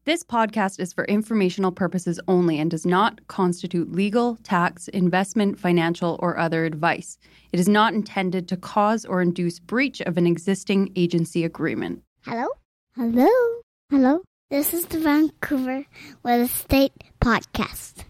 This podcast is for informational purposes only and does not constitute legal, tax, investment, financial, or other advice. It is not intended to cause or induce breach of an existing agency agreement. Hello? Hello? Hello? This is the Vancouver Real Estate Podcast.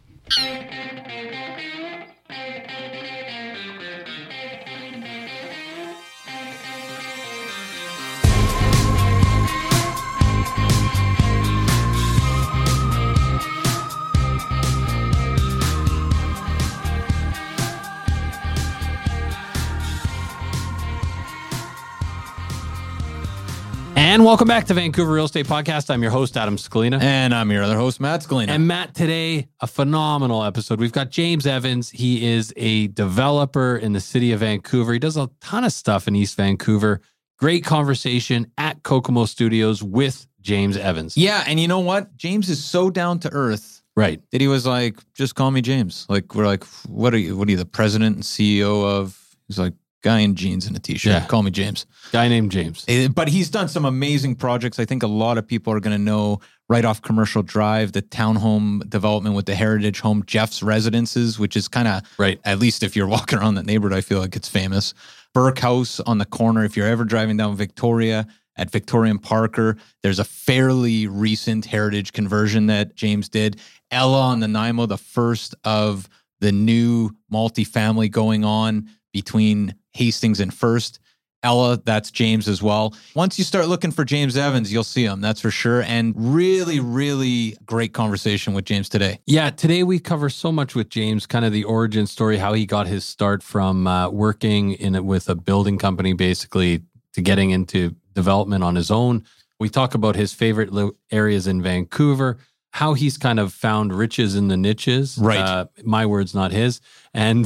And welcome back to Vancouver Real Estate Podcast. I'm your host, Adam Scalina. And I'm your other host, Matt Scalina. And Matt, today, a phenomenal episode. We've got James Evans. He is a developer in the city of Vancouver. He does a ton of stuff in East Vancouver. Great conversation at Kokomo Studios with James Evans. Yeah, and you know what? James is so down to earth. Right. That he was like, just call me James. Like, we're like, what are you, the president and CEO of? He's like, guy in jeans and a t-shirt. Yeah. Call me James. Guy named James. But he's done some amazing projects. I think a lot of people are going to know right off Commercial Drive, the townhome development with the Heritage Home, Jeff's Residences, which is kind of, right. At least if you're walking around that neighborhood, I feel like it's famous. Burke House on the corner. If you're ever driving down Victoria at Victoria and Parker, there's a fairly recent heritage conversion that James did. Ella on the Nanaimo, the first of the new multifamily going on between Hastings and First. Ella, that's James as well. Once you start looking for James Evans, you'll see him, that's for sure. And really, really great conversation with James today. Yeah, today we cover so much with James, kind of the origin story, how he got his start from working with a building company, basically, to getting into development on his own. We talk about his favorite areas in Vancouver, how he's kind of found riches in the niches. Right. My words, not his. And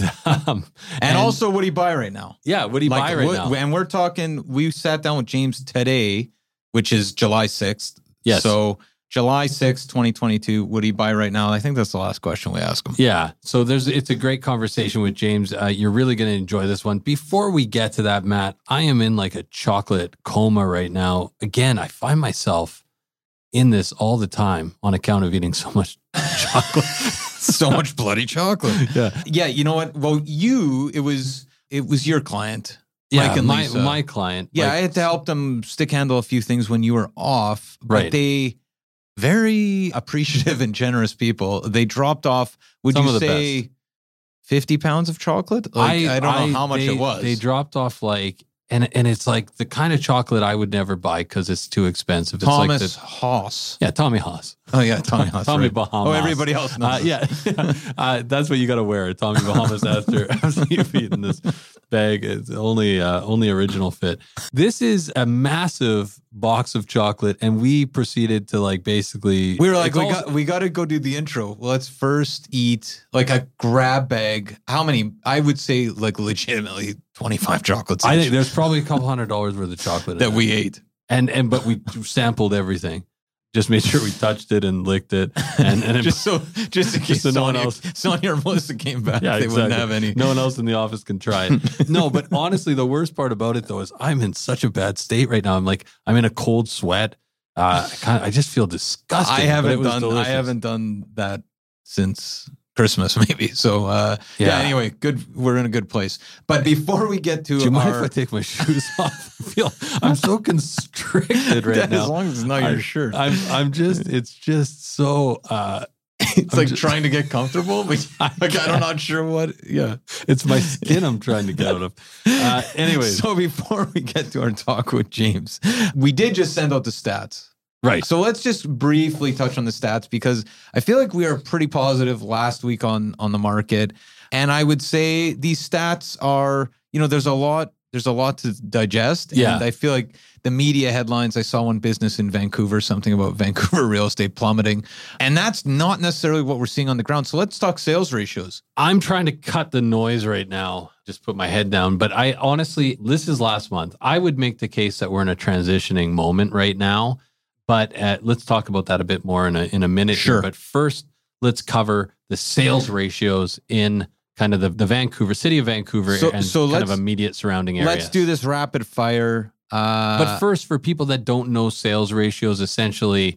also, what do you buy right now? Yeah, what do you buy right now? And we're talking, we sat down with James today, which is July 6th. Yes. So July 6th, 2022, what do you buy right now? I think that's the last question we ask him. Yeah. So it's a great conversation with James. You're really going to enjoy this one. Before we get to that, Matt, I am in like a chocolate coma right now. Again, I find myself in this all the time on account of eating so much chocolate. So much bloody chocolate. Yeah. Yeah, you know what? Well, it was your client. Yeah, Mike and Lisa. my client. Yeah, I had to help them stick handle a few things when you were off. But Right. they, very appreciative and generous people. They dropped off, would Some you of the say, best. 50 pounds of chocolate? I don't know how much it was. They dropped off like, and it's like the kind of chocolate I would never buy because it's too expensive. It's Thomas like Haas. Yeah, Tommy Haas. Oh, yeah, Tommy Haas. Tommy right. Bahamas. Oh, everybody else knows. Yeah. That's what you got to wear. Tommy Bahamas after you've eaten this bag. It's only original fit. This is a massive box of chocolate, and we proceeded to like basically. We were like, we got to go do the intro. Let's first eat like a grab bag. How many? I would say like legitimately 25 chocolates. I each think there's probably a couple $100 worth of chocolate that in we there. ate. And but we sampled everything. Just made sure we touched it and licked it, and just in case so no one Sonia, else. Sonia or Melissa came back, yeah, they exactly. wouldn't have any. No one else in the office can try it. No, but honestly, the worst part about it though is I'm in such a bad state right now. I'm in a cold sweat. I just feel disgusting. I haven't done that since Christmas, maybe. So yeah. Anyway, good. We're in a good place. But before we get to, do you mind if I take my shoes off? I'm so constricted right now. As long as it's not your shirt. It's just so. It's like trying to get comfortable, but I'm not sure what. Yeah, it's my skin I'm trying to get out of. Anyway, so before we get to our talk with James, we did just send out the stats. Right. So let's just briefly touch on the stats because I feel like we are pretty positive last week on the market. And I would say these stats are, there's a lot to digest. Yeah. And I feel like the media headlines, I saw one business in Vancouver, something about Vancouver real estate plummeting. And that's not necessarily what we're seeing on the ground. So let's talk sales ratios. I'm trying to cut the noise right now, just put my head down. But I honestly, this is last month. I would make the case that we're in a transitioning moment right now. But let's talk about that a bit more in a minute. Sure. Here. But first, let's cover the sales ratios in kind of the Vancouver, city of Vancouver and kind of immediate surrounding areas. Let's do this rapid fire. But first, for people that don't know sales ratios, essentially,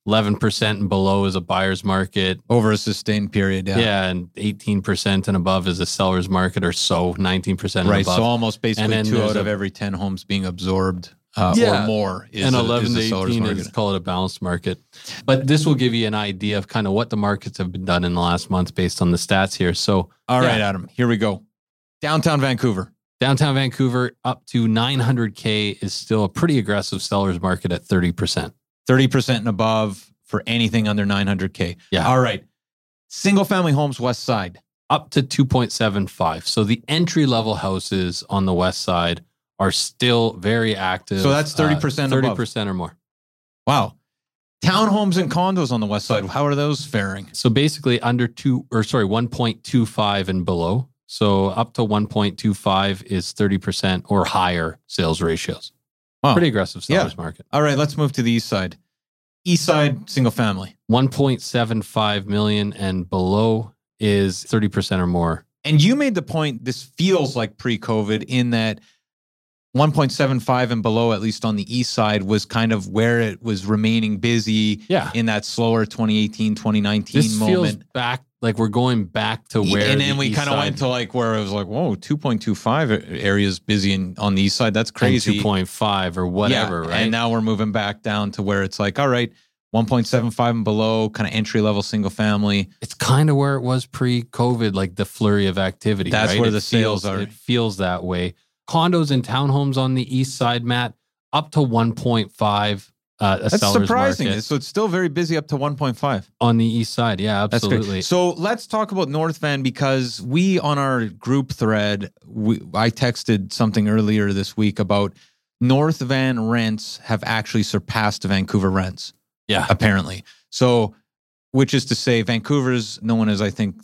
11% and below is a buyer's market. Over a sustained period, yeah. Yeah, and 18% and above is a seller's market, or so, 19% and Right, above. so almost basically then 2 there's out of every 10 homes being absorbed or more is and a, 11 is to a seller's 18 market. is, call it a balanced market. But this will give you an idea of kind of what the markets have been done in the last month based on the stats here. So, All right, Adam, here we go. Downtown Vancouver. Downtown Vancouver up to 900K is still a pretty aggressive seller's market at 30%. 30% and above for anything under 900K. Yeah. All right. Single family homes, West Side. Up to 2.75. So the entry level houses on the West Side are still very active. So that's 30% above. 30% or more. Wow. Townhomes and condos on the West Side. How are those faring? So basically 1.25 and below. So up to 1.25 is 30% or higher sales ratios. Wow. Pretty aggressive sellers market. All right, let's move to the East Side. East Side, single family. 1.75 million and below is 30% or more. And you made the point, this feels like pre-COVID in that 1.75 and below, at least on the East Side, was kind of where it was remaining busy in that slower 2018, 2019 this moment. Feels back, like we're going back to where and then we kind of went to like where it was like, whoa, 2.25 areas busy on the East Side. That's crazy. 2.5 or whatever, right? And now we're moving back down to where it's like, all right, 1.75 and below, kind of entry-level single family. It's kind of where it was pre-COVID, like the flurry of activity. That's right? where the sales are. It feels that way. Condos and townhomes on the East Side, Matt, up to 1.5. That's seller's surprising. market. So it's still very busy up to 1.5. On the East Side. Yeah, absolutely. That's great. So let's talk about North Van, because we, on our group thread, I texted something earlier this week about North Van rents have actually surpassed Vancouver rents. Yeah. Apparently. So, which is to say, Vancouver's known as, I think,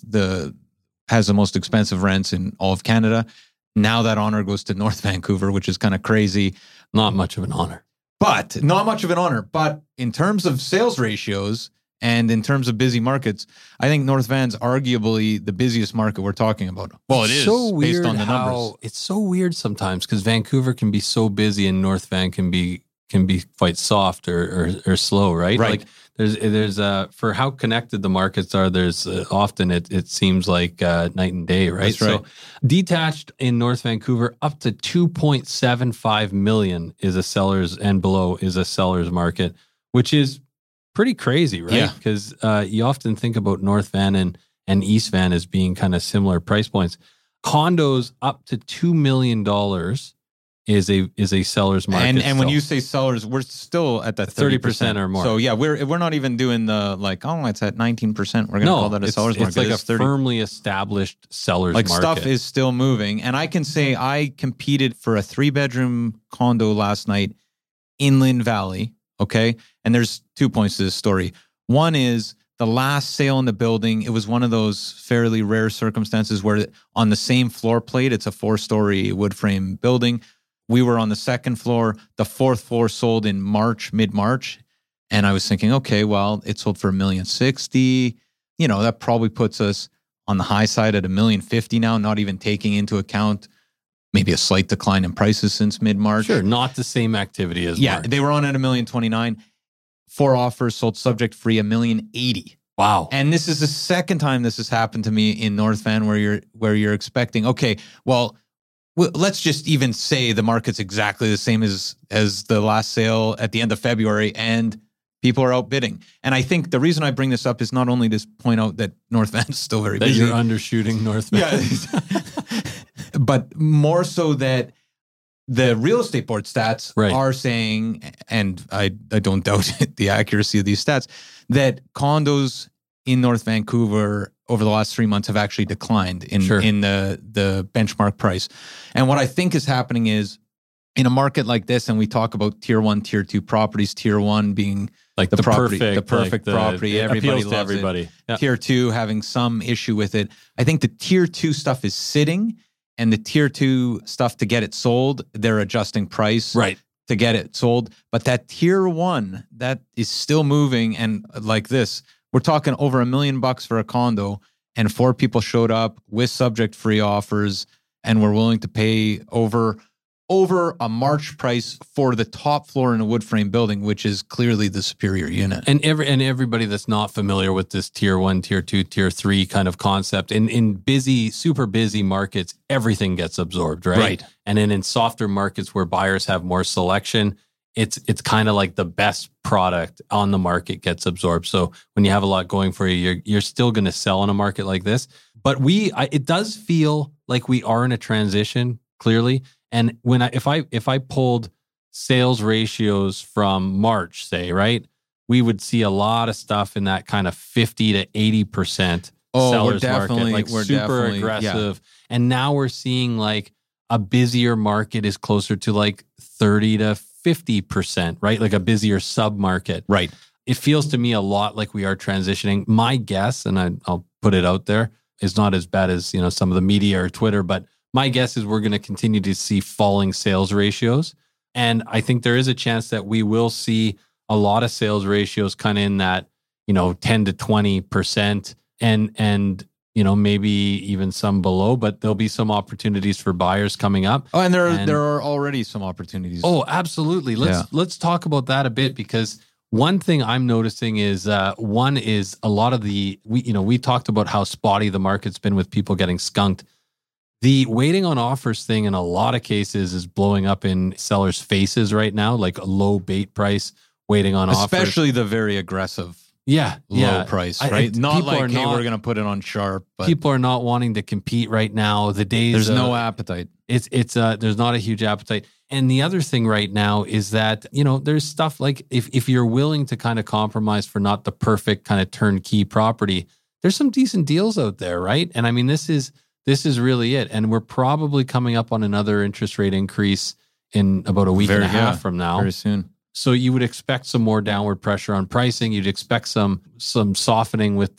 has the most expensive rents in all of Canada. Now that honor goes to North Vancouver, which is kind of crazy. Not much of an honor. But not much of an honor. But in terms of sales ratios and in terms of busy markets, I think North Van's arguably the busiest market we're talking about. Well, it is so based on the numbers. It's so weird sometimes because Vancouver can be so busy and North Van can be quite soft or slow, right? Right. Like there's for how connected the markets are. There's often it seems like night and day, right? That's right. So detached in North Vancouver up to 2.75 million is a seller's and below is a seller's market, which is pretty crazy, right? Yeah. Because you often think about North Van and East Van as being kind of similar price points. Condos up to $2 million is a seller's market. And when you say sellers, we're still at that 30% or more. So yeah, we're not even doing the like, oh, it's at 19%. We're going to call that a seller's market. It's like it's a firmly established seller's like market. Stuff is still moving. And I can say I competed for a 3-bedroom condo last night, Inland Valley. Okay. And there's 2 points to this story. One is the last sale in the building. It was one of those fairly rare circumstances where on the same floor plate, it's a 4-story wood frame building. We were on the second floor. The 4th floor sold in mid-March. And I was thinking, okay, well, it sold for $1,060,000. You know, that probably puts us on the high side at $1,050,000 now, not even taking into account maybe a slight decline in prices since mid-March. Sure, not the same activity as March. They were on at $1,029,000. 4 offers sold subject free $1,080,000. Wow. And this is the second time this has happened to me in North Van where you're expecting, okay, well, let's just even say the market's exactly the same as the last sale at the end of February, and people are outbidding. And I think the reason I bring this up is not only to point out that North Van is still very busy. That you're undershooting North Van. Yeah. But more so that the real estate board stats are saying, and I don't doubt the accuracy of these stats, that condos in North Vancouver over the last 3 months have actually declined in the benchmark price. And what I think is happening is in a market like this, and we talk about tier 1, tier 2 properties, tier 1 being like the property, perfect property. Everybody loves everybody. it. Yeah. Tier 2 having some issue with it. I think the tier 2 stuff is sitting, and the tier 2 stuff to get it sold, they're adjusting price to get it sold. But that tier 1, that is still moving. And like this, we're talking over $1 million for a condo, and 4 people showed up with subject free offers and were willing to pay over over a March price for the top floor in a wood frame building, which is clearly the superior unit. And everybody that's not familiar with this tier 1, tier 2, tier 3 kind of concept, in busy, super busy markets, everything gets absorbed, right? Right. And then in softer markets where buyers have more selection, it's kind of like the best product on the market gets absorbed. So when you have a lot going for you, you're still going to sell in a market like this. But it does feel like we are in a transition, clearly. And if I pulled sales ratios from March, say, right, we would see a lot of stuff in that kind of 50 to 80% sellers market, like super aggressive. Yeah. And now we're seeing like a busier market is closer to like 30 to 50%, right? Like a busier sub market. Right. It feels to me a lot like we are transitioning. My guess, and I'll put it out there, is not as bad as, some of the media or Twitter, but my guess is we're going to continue to see falling sales ratios. And I think there is a chance that we will see a lot of sales ratios kind of in that, 10 to 20% and maybe even some below, but there'll be some opportunities for buyers coming up. Oh, and there are already some opportunities. Oh, absolutely. Let's talk about that a bit, because one thing I'm noticing is one is a lot of we talked about how spotty the market's been with people getting skunked. The waiting on offers thing in a lot of cases is blowing up in sellers' faces right now, like a low bait price waiting on offers. Especially the very aggressive low price, right? Not like, hey, we're going to put it on sharp. But people are not wanting to compete right now. The days there's no appetite. It's there's not a huge appetite. And the other thing right now is that, there's stuff like if you're willing to kind of compromise for not the perfect kind of turnkey property, there's some decent deals out there, right? And I mean, this is really it. And we're probably coming up on another interest rate increase in about a week and a half from now. Very soon. So you would expect some more downward pressure on pricing. You'd expect some softening with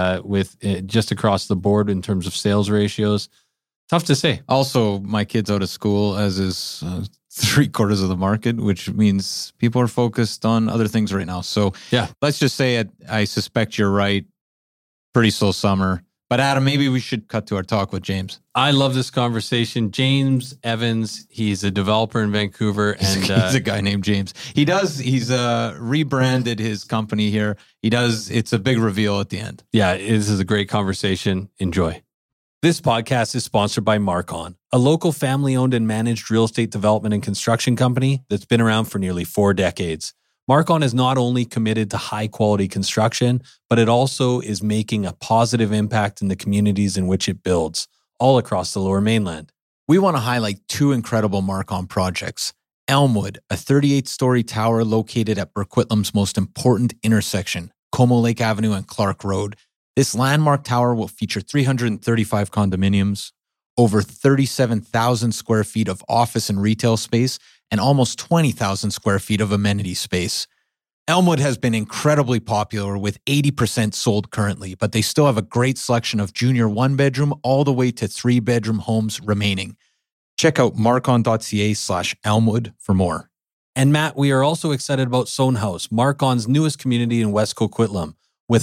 just across the board in terms of sales ratios. Tough to say. Also, my kid's out of school, as is 3/4 of the market, which means people are focused on other things right now. So yeah, let's just say I suspect you're right. Pretty slow summer. But Adam, maybe we should cut to our talk with James. I love this conversation. James Evans, he's a developer in Vancouver. And he's a guy named James. He's rebranded his company here. It's a big reveal at the end. Yeah, this is a great conversation. Enjoy. This podcast is sponsored by Marcon, a local family-owned and managed real estate development and construction company that's been around for nearly 4 decades. Marcon is not only committed to high-quality construction, but it also is making a positive impact in the communities in which it builds, all across the Lower Mainland. We want to highlight 2 incredible Marcon projects. Elmwood, a 38-story tower located at Burquitlam's most important intersection, Como Lake Avenue and Clark Road. This landmark tower will feature 335 condominiums, over 37,000 square feet of office and retail space, and almost 20,000 square feet of amenity space. Elmwood has been incredibly popular, with 80% sold currently, but they still have a great selection of junior 1-bedroom all the way to 3-bedroom homes remaining. Check out marcon.ca/Elmwood for more. And Matt, we are also excited about Sohn House, Marcon's newest community in West Coquitlam, with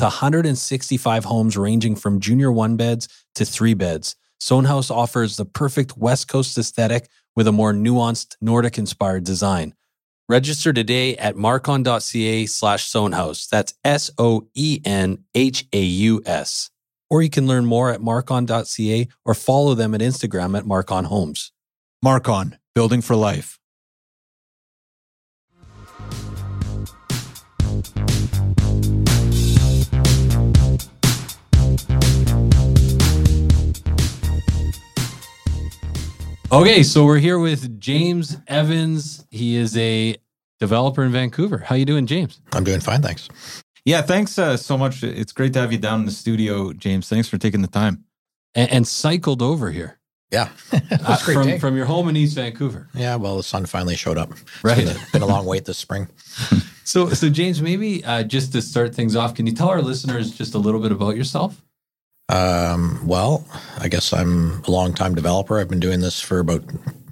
165 homes ranging from junior 1-beds to 3-beds. Sohn House offers the perfect West Coast aesthetic with a more nuanced Nordic-inspired design. Register today at marcon.ca/Sohnhaus. That's SOENHAUS. Or you can learn more at marcon.ca or follow them at Instagram at Marcon Homes. Marcon, building for life. Okay, so we're here with James Evans. He is a developer in Vancouver. How you doing, James? I'm doing fine, thanks. Yeah, thanks so much. It's great to have you down in the studio, James. Thanks for taking the time. And cycled over here. Yeah, it was a great day. From your home in East Vancouver. Yeah, well, the sun finally showed up. Right. It's been a long wait this spring. So James, maybe just to start things off, can you tell our listeners just a little bit about yourself? Well, I guess I'm a longtime developer. I've been doing this for about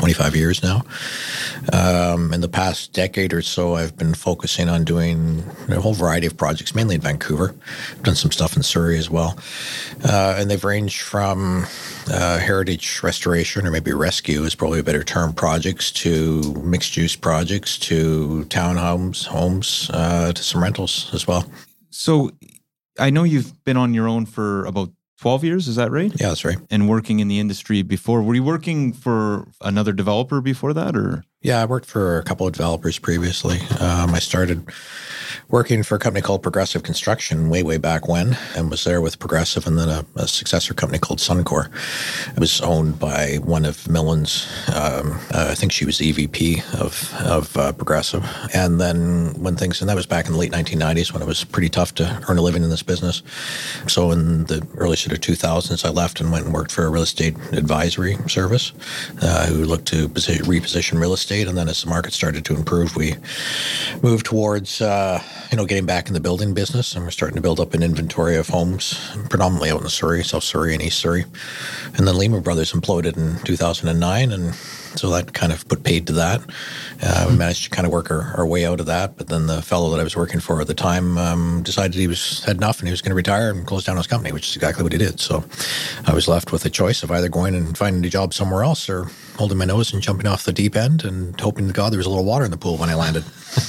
25 years now. In the past decade or so, I've been focusing on doing a whole variety of projects, mainly in Vancouver. I've done some stuff in Surrey as well. And they've ranged from heritage restoration, or maybe rescue is probably a better term, projects, to mixed-use projects, to townhomes, homes, to some rentals as well. So I know you've been on your own for about 12 years, is that right? Yeah, that's right. And working in the industry before. Were you working for another developer before that, or? Yeah, I worked for a couple of developers previously. I started working for a company called Progressive Construction way back when, and was there with Progressive, and then a successor company called Suncor. It was owned by one of Millen's, I think she was the EVP of Progressive. And then and that was back in the late 1990s when it was pretty tough to earn a living in this business. So in the early sort of 2000s, I left and went and worked for a real estate advisory service who looked to reposition real estate. And then as the market started to improve, we moved towards, getting back in the building business. And we're starting to build up an inventory of homes, predominantly out in Surrey, South Surrey and East Surrey. And then Lehman Brothers imploded in 2009. And so that kind of put paid to that. We managed to kind of work our way out of that. But then the fellow that I was working for at the time decided he had enough and he was going to retire and close down his company, which is exactly what he did. So I was left with a choice of either going and finding a job somewhere else or holding my nose and jumping off the deep end and hoping to God there was a little water in the pool when I landed.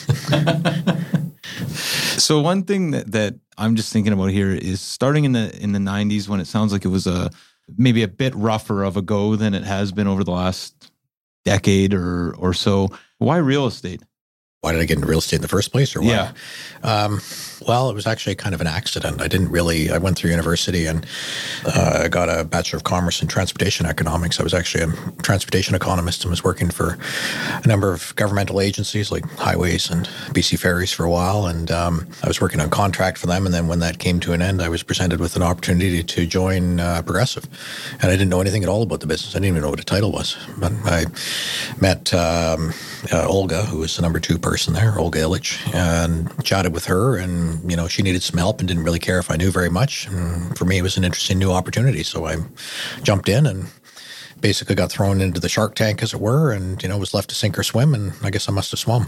So one thing that I'm just thinking about here is starting in the 90s, when it sounds like it was maybe a bit rougher of a go than it has been over the last decade or so. Why real estate? Why did I get into real estate in the first place, or why? Yeah. Well, it was actually kind of an accident. I went through university and I got a Bachelor of Commerce in Transportation Economics. I was actually a transportation economist and was working for a number of governmental agencies like Highways and BC Ferries for a while. And I was working on contract for them. And then when that came to an end, I was presented with an opportunity to join Progressive. And I didn't know anything at all about the business. I didn't even know what a title was. But I met Olga, who was the number 2 person there, Olga Illich, and chatted with her. And she needed some help and didn't really care if I knew very much. And for me, it was an interesting new opportunity. So I jumped in and basically got thrown into the shark tank, as it were, and, was left to sink or swim. And I guess I must have swum.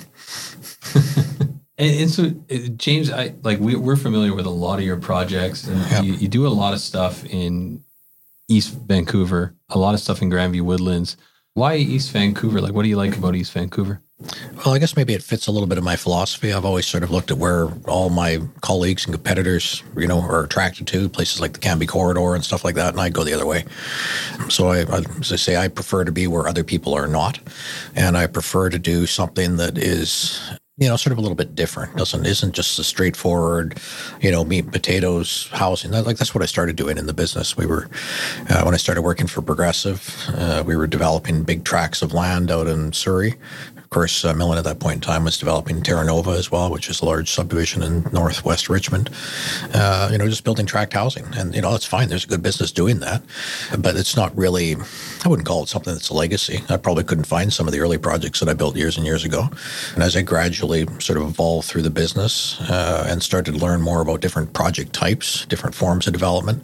And so, James, we're familiar with a lot of your projects, and you do a lot of stuff in East Vancouver, a lot of stuff in Grandview Woodlands. Why East Vancouver? What do you like about East Vancouver? Well, I guess maybe it fits a little bit of my philosophy. I've always sort of looked at where all my colleagues and competitors, are attracted to, places like the Cambie Corridor and stuff like that, and I go the other way. So as I say, I prefer to be where other people are not, and I prefer to do something that is sort of a little bit different. Isn't just a straightforward, meat and potatoes housing. That's what I started doing in the business. We were, when I started working for Progressive, we were developing big tracts of land out in Surrey. Of course, Millen at that point in time was developing Terra Nova as well, which is a large subdivision in northwest Richmond. Just building tract housing. And, that's fine. There's a good business doing that. But it's not really, I wouldn't call it something that's a legacy. I probably couldn't find some of the early projects that I built years and years ago. And as I gradually sort of evolved through the business and started to learn more about different project types, different forms of development,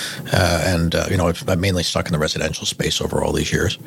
I've mainly stuck in the residential space over all these years.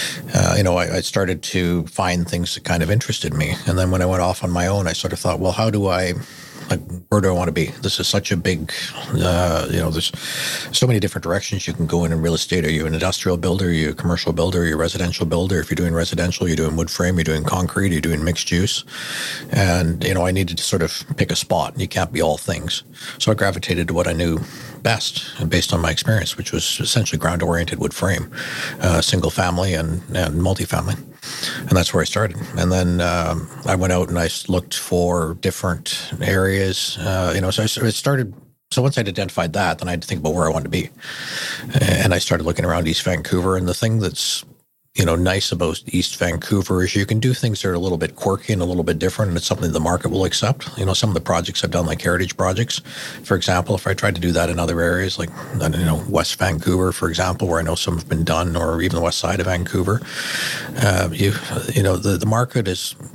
I started to find things that kind of interested me. And then when I went off on my own, I sort of thought, well, where do I want to be? This is such a big, there's so many different directions you can go in real estate. Are you an industrial builder? Are you a commercial builder? Are you a residential builder? If you're doing residential, you're doing wood frame, you're doing concrete, you're doing mixed use. And, I needed to sort of pick a spot. You can't be all things. So I gravitated to what I knew best and based on my experience, which was essentially ground-oriented wood frame, single family and multifamily. And that's where I started. And then I went out and I looked for different areas. So I started. So once I'd identified that, then I had to think about where I wanted to be. And I started looking around East Vancouver. And the thing that's nice about East Vancouver is you can do things that are a little bit quirky and a little bit different, and it's something the market will accept. Some of the projects I've done, like heritage projects, for example, if I tried to do that in other areas, like, West Vancouver, for example, where I know some have been done, or even the west side of Vancouver, the market is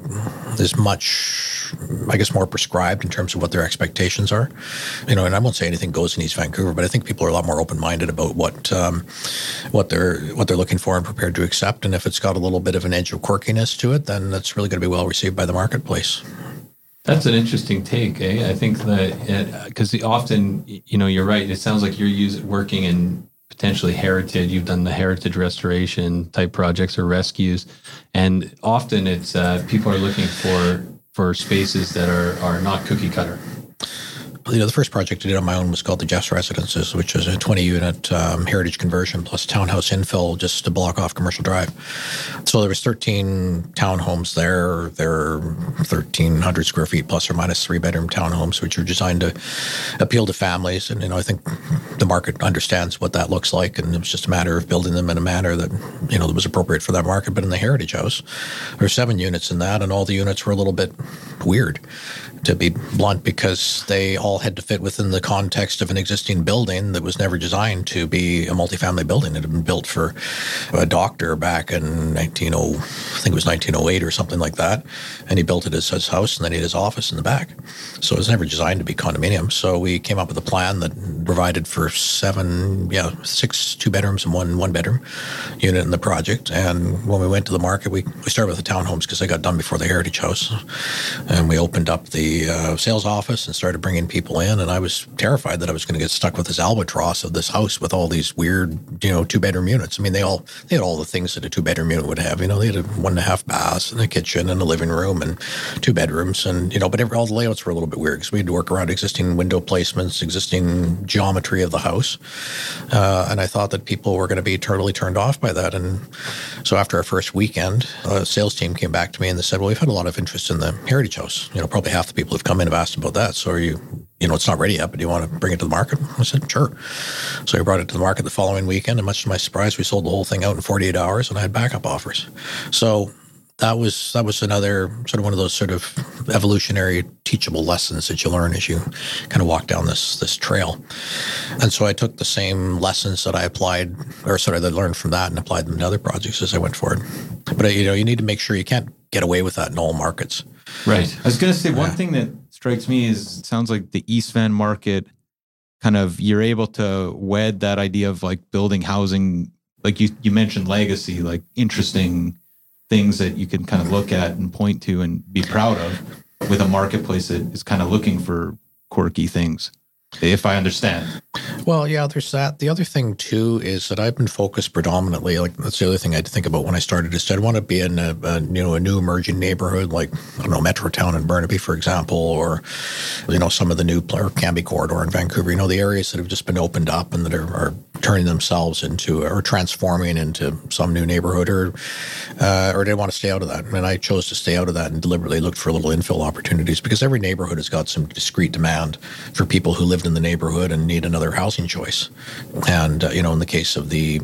is much, I guess, more prescribed in terms of what their expectations are. And I won't say anything goes in East Vancouver, but I think people are a lot more open-minded about what they're looking for and prepared to accept. And if it's got a little bit of an edge of quirkiness to it, then that's really going to be well received by the marketplace. That's an interesting take, eh? I think that because often, you're right. It sounds like you're working in potentially heritage. You've done the heritage restoration type projects or rescues, and often it's people are looking for spaces that are not cookie cutter. The first project I did on my own was called the Jeffs Residences, which is a 20-unit heritage conversion plus townhouse infill just to block off Commercial Drive. So there was 13 townhomes there. They're 1,300 square feet plus or minus 3-bedroom townhomes, which are designed to appeal to families. And, I think the market understands what that looks like. And it was just a matter of building them in a manner that, that was appropriate for that market. But in the Heritage House, there were 7 units in that, and all the units were a little bit weird, to be blunt, because they all had to fit within the context of an existing building that was never designed to be a multifamily building. It had been built for a doctor back in 1908 or something like that. And he built it as his house, and then he had his office in the back. So it was never designed to be condominiums. So we came up with a plan that provided for 6 2-bedrooms and one bedroom unit in the project. And when we went to the market, we started with the townhomes because they got done before the Heritage House. And we opened up the sales office and started bringing people in, and I was terrified that I was going to get stuck with this albatross of this house with all these weird, 2-bedroom units. I mean, they had all the things that a 2-bedroom unit would have. They had a 1.5 baths and a kitchen and a living room and 2 bedrooms, and but all the layouts were a little bit weird because we had to work around existing window placements, existing geometry of the house, and I thought that people were going to be totally turned off by that. And so after our first weekend, a sales team came back to me and they said, "Well, we've had a lot of interest in the Heritage House. Probably half the people who've come in have asked about that. So are you, it's not ready yet, but do you want to bring it to the market?" I said, "Sure." So we brought it to the market the following weekend, and much to my surprise, we sold the whole thing out in 48 hours, and I had backup offers. So that was another sort of one of those sort of evolutionary teachable lessons that you learn as you kind of walk down this trail. And so I took the same lessons that I applied, or sort of that I learned from that, and applied them to other projects as I went forward. But you need to make sure you can't get away with that in all markets. Right. I was going to say one thing that strikes me is it sounds like the East Van market kind of, you're able to wed that idea of like building housing, like you mentioned legacy, like interesting things that you can kind of look at and point to and be proud of, with a marketplace that is kind of looking for quirky things, if I understand. Well, yeah, there's that. The other thing, too, is that I've been focused predominantly, like that's the other thing I had to think about when I started, is I want to be in a new emerging neighborhood, like, I don't know, Metrotown in Burnaby, for example, or, some of the new, or Cambie Corridor in Vancouver, the areas that have just been opened up and that are turning themselves into, or transforming into some new neighborhood, or they want to stay out of that. And I chose to stay out of that and deliberately looked for little infill opportunities, because every neighborhood has got some discrete demand for people who lived in the neighborhood and need another housing choice. And, in the case of the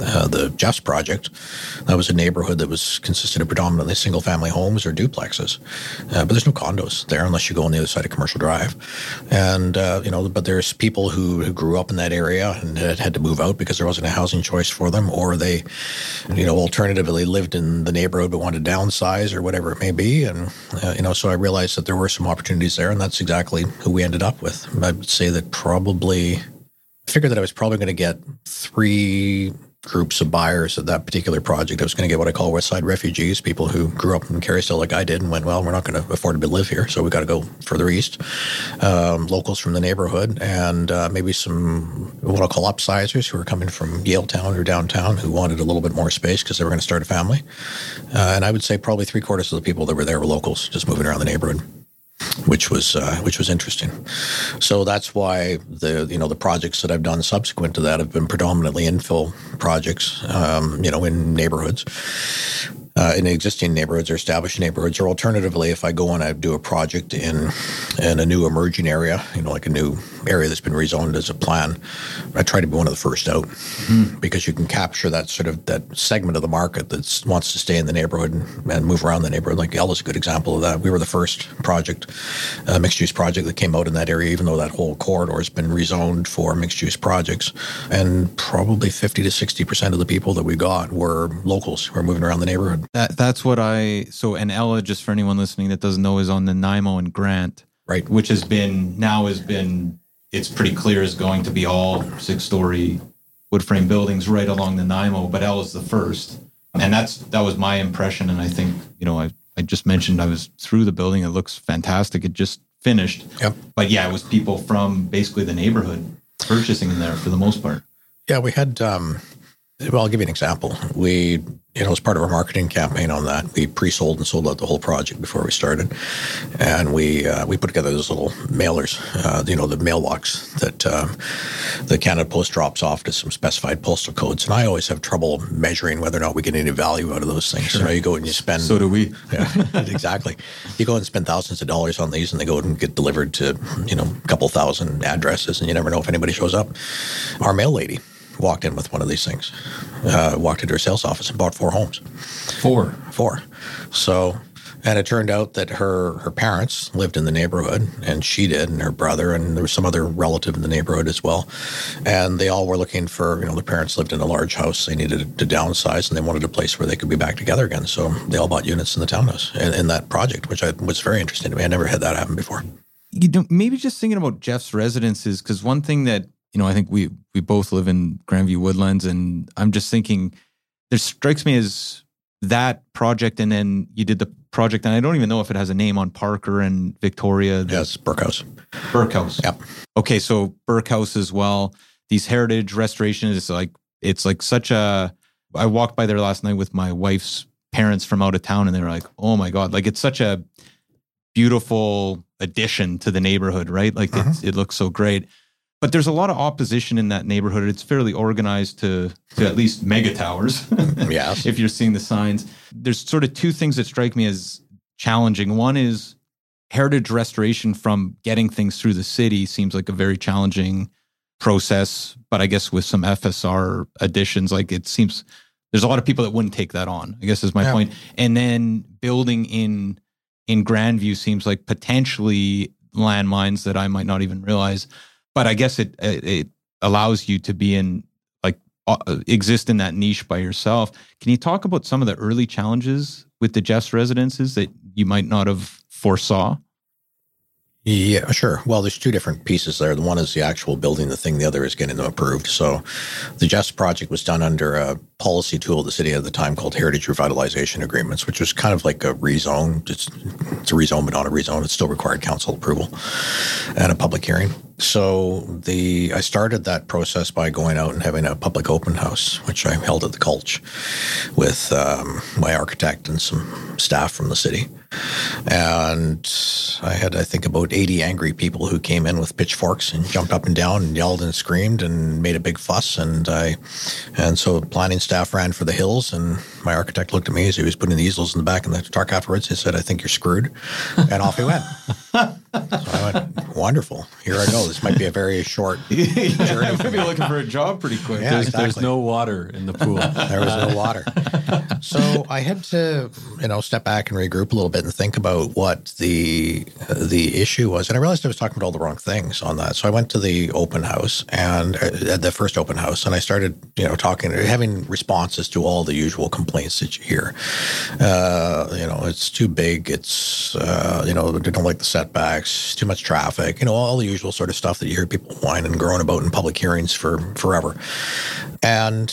Jeffs project, that was a neighborhood that consisted of predominantly single-family homes or duplexes. But there's no condos there unless you go on the other side of Commercial Drive. And, but there's people who grew up in that area and had to move out because there wasn't a housing choice for them, or they, alternatively lived in the neighborhood but wanted to downsize or whatever it may be. And, so I realized that there were some opportunities there, and that's exactly who we ended up with. I would say that I figured that I was probably going to get 3 groups of buyers at that particular project. I was going to get what I call West Side refugees, people who grew up in Carrysdale like I did and went, well, we're not going to afford to live here, so we got to go further east. Locals from the neighborhood, and maybe some what I'll call upsizers who were coming from Yaletown or downtown who wanted a little bit more space because they were going to start a family. And I would say probably 3/4 of the people that were there were locals, just moving around the neighborhood, which was interesting. So that's why the projects that I've done subsequent to that have been predominantly infill projects, in neighborhoods. In existing neighborhoods or established neighborhoods, or alternatively, if I go and I do a project in a new emerging area, like a new area that's been rezoned as a plan, I try to be one of the first out, because you can capture that sort of that segment of the market that wants to stay in the neighborhood and move around the neighborhood. Like Ella's a good example of that. We were the first project, mixed-use project that came out in that area, even though that whole corridor has been rezoned for mixed-use projects. And probably 50 to 60% of the people that we got were locals who were moving around the neighborhood. That's what and Ella, just for anyone listening that doesn't know, is on Nanaimo and Grant, Right. which has been, it's pretty clear is going to be all 6-story wood frame buildings right along Nanaimo, but Ella's the first. And that was my impression. And I think, I just mentioned I was through the building. It looks fantastic. It just finished. Yep. But yeah, it was people from basically the neighborhood purchasing in there for the most part. Yeah, we had, I'll give you an example. We, as part of our marketing campaign on that, we pre-sold and sold out the whole project before we started. And we put together those little mailers, the mailbox that the Canada Post drops off to some specified postal codes. And I always have trouble measuring whether or not we get any value out of those things. Sure. You go and you spend... So do we. Yeah, exactly. You go and spend thousands of dollars on these and they go and get delivered to, a couple thousand addresses and you never know if anybody shows up. Our mail lady walked in with one of these things, walked into her sales office and bought 4 homes. 4. So, and it turned out that her parents lived in the neighborhood, and she did, and her brother, and there was some other relative in the neighborhood as well. And they all were looking for, the parents lived in a large house. They needed to downsize, and they wanted a place where they could be back together again. So they all bought units in the townhouse in that project, which was very interesting to me. I never had that happen before. Maybe just thinking about Jeff's residences, because one thing that, I think we both live in Grandview Woodlands, and I'm just thinking, there strikes me as that project, and then you did the project, and I don't even know if it has a name on Parker and Victoria. Yes, Burkhouse. Burkhouse. Yep. Okay, so Burkhouse as well. These heritage restorations, it's like such a. I walked by there last night with my wife's parents from out of town, and they were like, "Oh my God!" Like it's such a beautiful addition to the neighborhood, right? Like it looks so great. But there's a lot of opposition in that neighborhood. It's fairly organized to at least mega towers. Yes. If you're seeing the signs. There's sort of 2 things that strike me as challenging. One is heritage restoration from getting things through the city seems like a very challenging process. But I guess with some FSR additions, like it seems there's a lot of people that wouldn't take that on, I guess is my point. And then building in Grandview seems like potentially landmines that I might not even realize. But I guess it allows you to be exist in that niche by yourself. Can you talk about some of the early challenges with the Jeff's residences that you might not have foresaw? Yeah, sure. Well, there's 2 different pieces there. The one is the actual building the thing. The other is getting them approved. So the Jeff's project was done under a policy tool of the city at the time called Heritage Revitalization Agreements, which was kind of like a rezone. It's a rezone, but not a rezone. It still required council approval and a public hearing. So I started that process by going out and having a public open house, which I held at the Culch with my architect and some staff from the city. And I had, I think, about 80 angry people who came in with pitchforks and jumped up and down and yelled and screamed and made a big fuss. And so planning staff ran for the hills, and my architect looked at me as he was putting the easels in the back of the truck afterwards. He said, "I think you're screwed." And off he went. So I went, wonderful. Here I go. This might be a very short journey. I might be looking for a job pretty quick. Yeah, There's no water in the pool. There was no water. So I had to, step back and regroup a little bit and think about what the issue was. And I realized I was talking about all the wrong things on that. So I went to the open house and at the first open house, and I started, having responses to all the usual complaints that you hear. It's too big. It's, they don't like the setbacks, too much traffic, all the usual sort of stuff that you hear people whine and groan about in public hearings for forever. And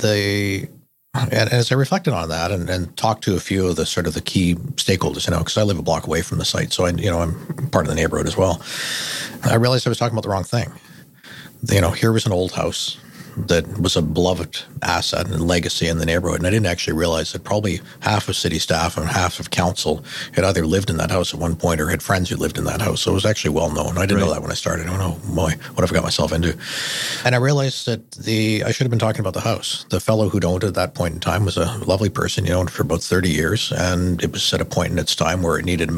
as I reflected on that and talked to a few of the sort of the key stakeholders, because I live a block away from the site, so I'm part of the neighborhood as well. I realized I was talking about the wrong thing. Here was an old house that was a beloved asset and legacy in the neighborhood. And I didn't actually realize that probably half of city staff and half of council had either lived in that house at one point or had friends who lived in that house. So it was actually well known. I didn't know that when I started. I don't know, boy, what have I got myself into? And I realized that I should have been talking about the house. The fellow who'd owned it at that point in time was a lovely person. He owned it for about 30 years. And it was at a point in its time where it needed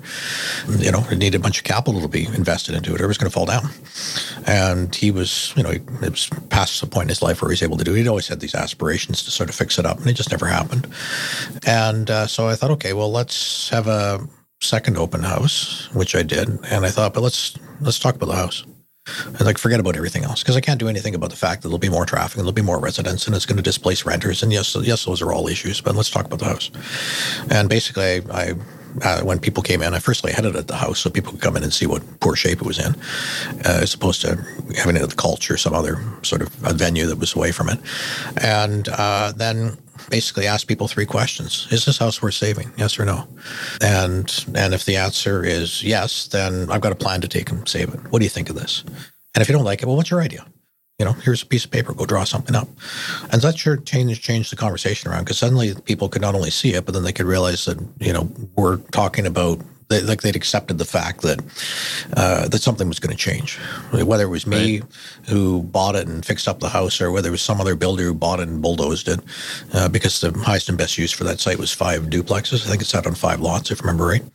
it needed a bunch of capital to be invested into it, or it was going to fall down. And he was, it was past the point in his life where he was able to do it. He'd always had these aspirations to sort of fix it up, and it just never happened. And so I thought, okay, well, let's have a second open house, which I did. And I thought, but let's talk about the house. And like, forget about everything else, because I can't do anything about the fact that there'll be more traffic and there'll be more residents and it's going to displace renters. And yes, those are all issues, but let's talk about the house. And basically, when people came in, I firstly had it at the house so people could come in and see what poor shape it was in, as opposed to having it at the Culture or some other sort of a venue that was away from it. And then basically asked people 3 questions. Is this house worth saving? Yes or no? And if the answer is yes, then I've got a plan to take and save it. What do you think of this? And if you don't like it, well, what's your idea? Here's a piece of paper, go draw something up. And that sure changed the conversation around, because suddenly people could not only see it, but then they could realize that, we're talking about, they'd accepted the fact that that something was going to change. Whether it was me who bought it and fixed up the house, or whether it was some other builder who bought it and bulldozed it, because the highest and best use for that site was 5 duplexes. I think it's out on 5 lots, if I remember right.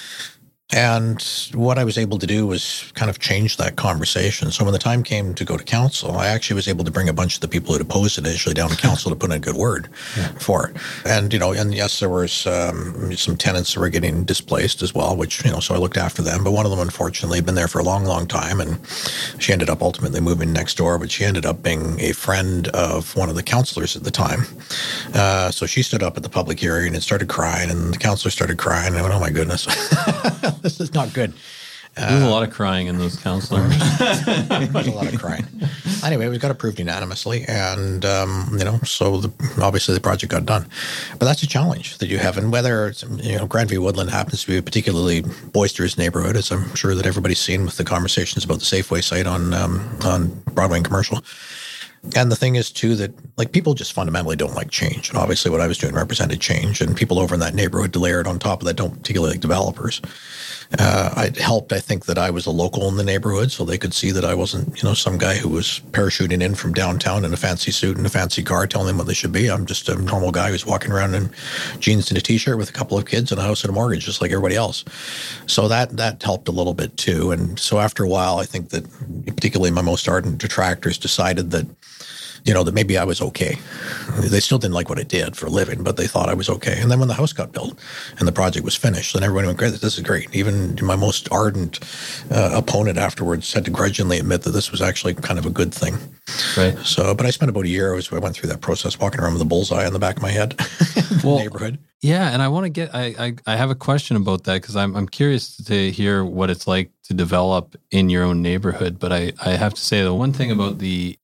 And what I was able to do was kind of change that conversation. So when the time came to go to council, I actually was able to bring a bunch of the people who had opposed it initially down to council to put in a good word for it. And, and yes, there was some tenants that were getting displaced as well, which, so I looked after them. But one of them, unfortunately, had been there for a long, long time. And she ended up ultimately moving next door, but she ended up being a friend of one of the councillors at the time. So she stood up at the public hearing and started crying, and the councillor started crying. And I went, oh, my goodness. This is not good. There's a lot of crying in those councillors. There's a lot of crying. Anyway, we got approved unanimously, and so obviously the project got done. But that's a challenge that you have, and whether it's, Grandview Woodland happens to be a particularly boisterous neighborhood, as I'm sure that everybody's seen with the conversations about the Safeway site on Broadway and Commercial. And the thing is, too, that people just fundamentally don't like change. And obviously what I was doing represented change. And people over in that neighborhood layered on top of that don't particularly like developers. It helped, I think, that I was a local in the neighborhood, so they could see that I wasn't, some guy who was parachuting in from downtown in a fancy suit and a fancy car telling them what they should be. I'm just a normal guy who's walking around in jeans and a T-shirt with a couple of kids and a house and a mortgage, just like everybody else. So that helped a little bit, too. And so after a while, I think that particularly my most ardent detractors decided that, that maybe I was okay. They still didn't like what I did for a living, but they thought I was okay. And then when the house got built and the project was finished, then everyone went, great, this is great. Even my most ardent opponent afterwards had to grudgingly admit that this was actually kind of a good thing. Right. So, but I spent about a year, I went through that process, walking around with a bullseye on the back of my head in the neighborhood. Yeah, and I want to get, I have a question about that, because I'm curious to hear what it's like to develop in your own neighborhood. But I have to say, the one thing about the,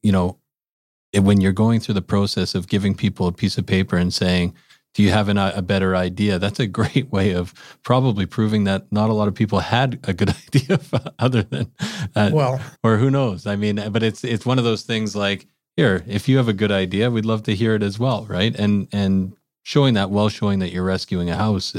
when you're going through the process of giving people a piece of paper and saying, do you have a better idea? That's a great way of probably proving that not a lot of people had a good idea other than, or who knows? I mean, but it's one of those things like, here, if you have a good idea, we'd love to hear it as well, right? And showing that you're rescuing a house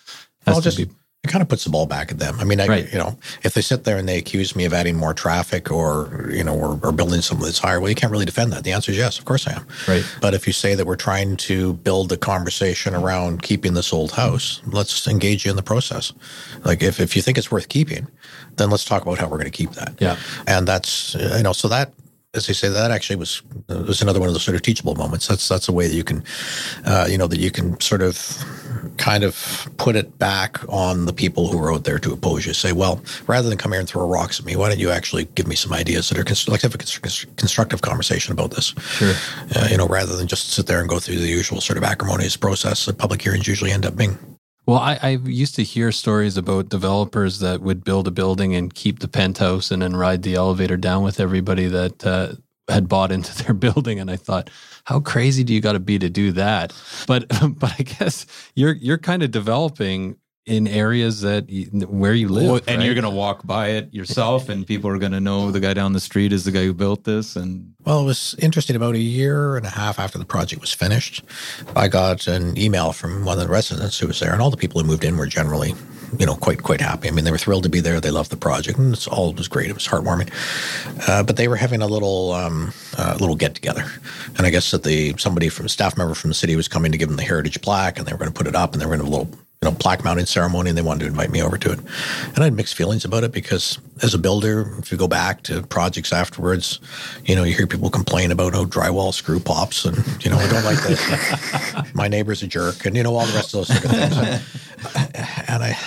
it kind of puts the ball back at them. I mean, if they sit there and they accuse me of adding more traffic or building something that's higher, well, you can't really defend that. The answer is yes, of course I am. Right. But if you say that we're trying to build a conversation around keeping this old house, let's engage you in the process. Like if you think it's worth keeping, then let's talk about how we're going to keep that. Yeah. And that's, so that, as they say, that actually was another one of those sort of teachable moments. That's a way that you can, that you can sort of kind of put it back on the people who are out there to oppose you. Say, well, rather than come here and throw rocks at me, why don't you actually give me some ideas that are have a constructive conversation about this? Sure. Rather than just sit there and go through the usual sort of acrimonious process that public hearings usually end up being. Well, I used to hear stories about developers that would build a building and keep the penthouse and then ride the elevator down with everybody that had bought into their building. And I thought, how crazy do you got to be to do that? But I guess you're kind of developing in areas where you live, and right? You're going to walk by it yourself, and people are going to know the guy down the street is the guy who built this. And well, it was interesting. About a year and a half after the project was finished, I got an email from one of the residents who was there, and all the people who moved in were generally, quite happy. I mean, they were thrilled to be there. They loved the project, and it was great. It was heartwarming. But they were having a little get together, and I guess that somebody from staff member from the city was coming to give them the heritage plaque, and they were going to put it up, and they were going to have a little plaque mounting ceremony, and they wanted to invite me over to it. And I had mixed feelings about it, because as a builder, if you go back to projects afterwards, you hear people complain about drywall screw pops, and I don't like this. My neighbor's a jerk, and all the rest of those sort of things. And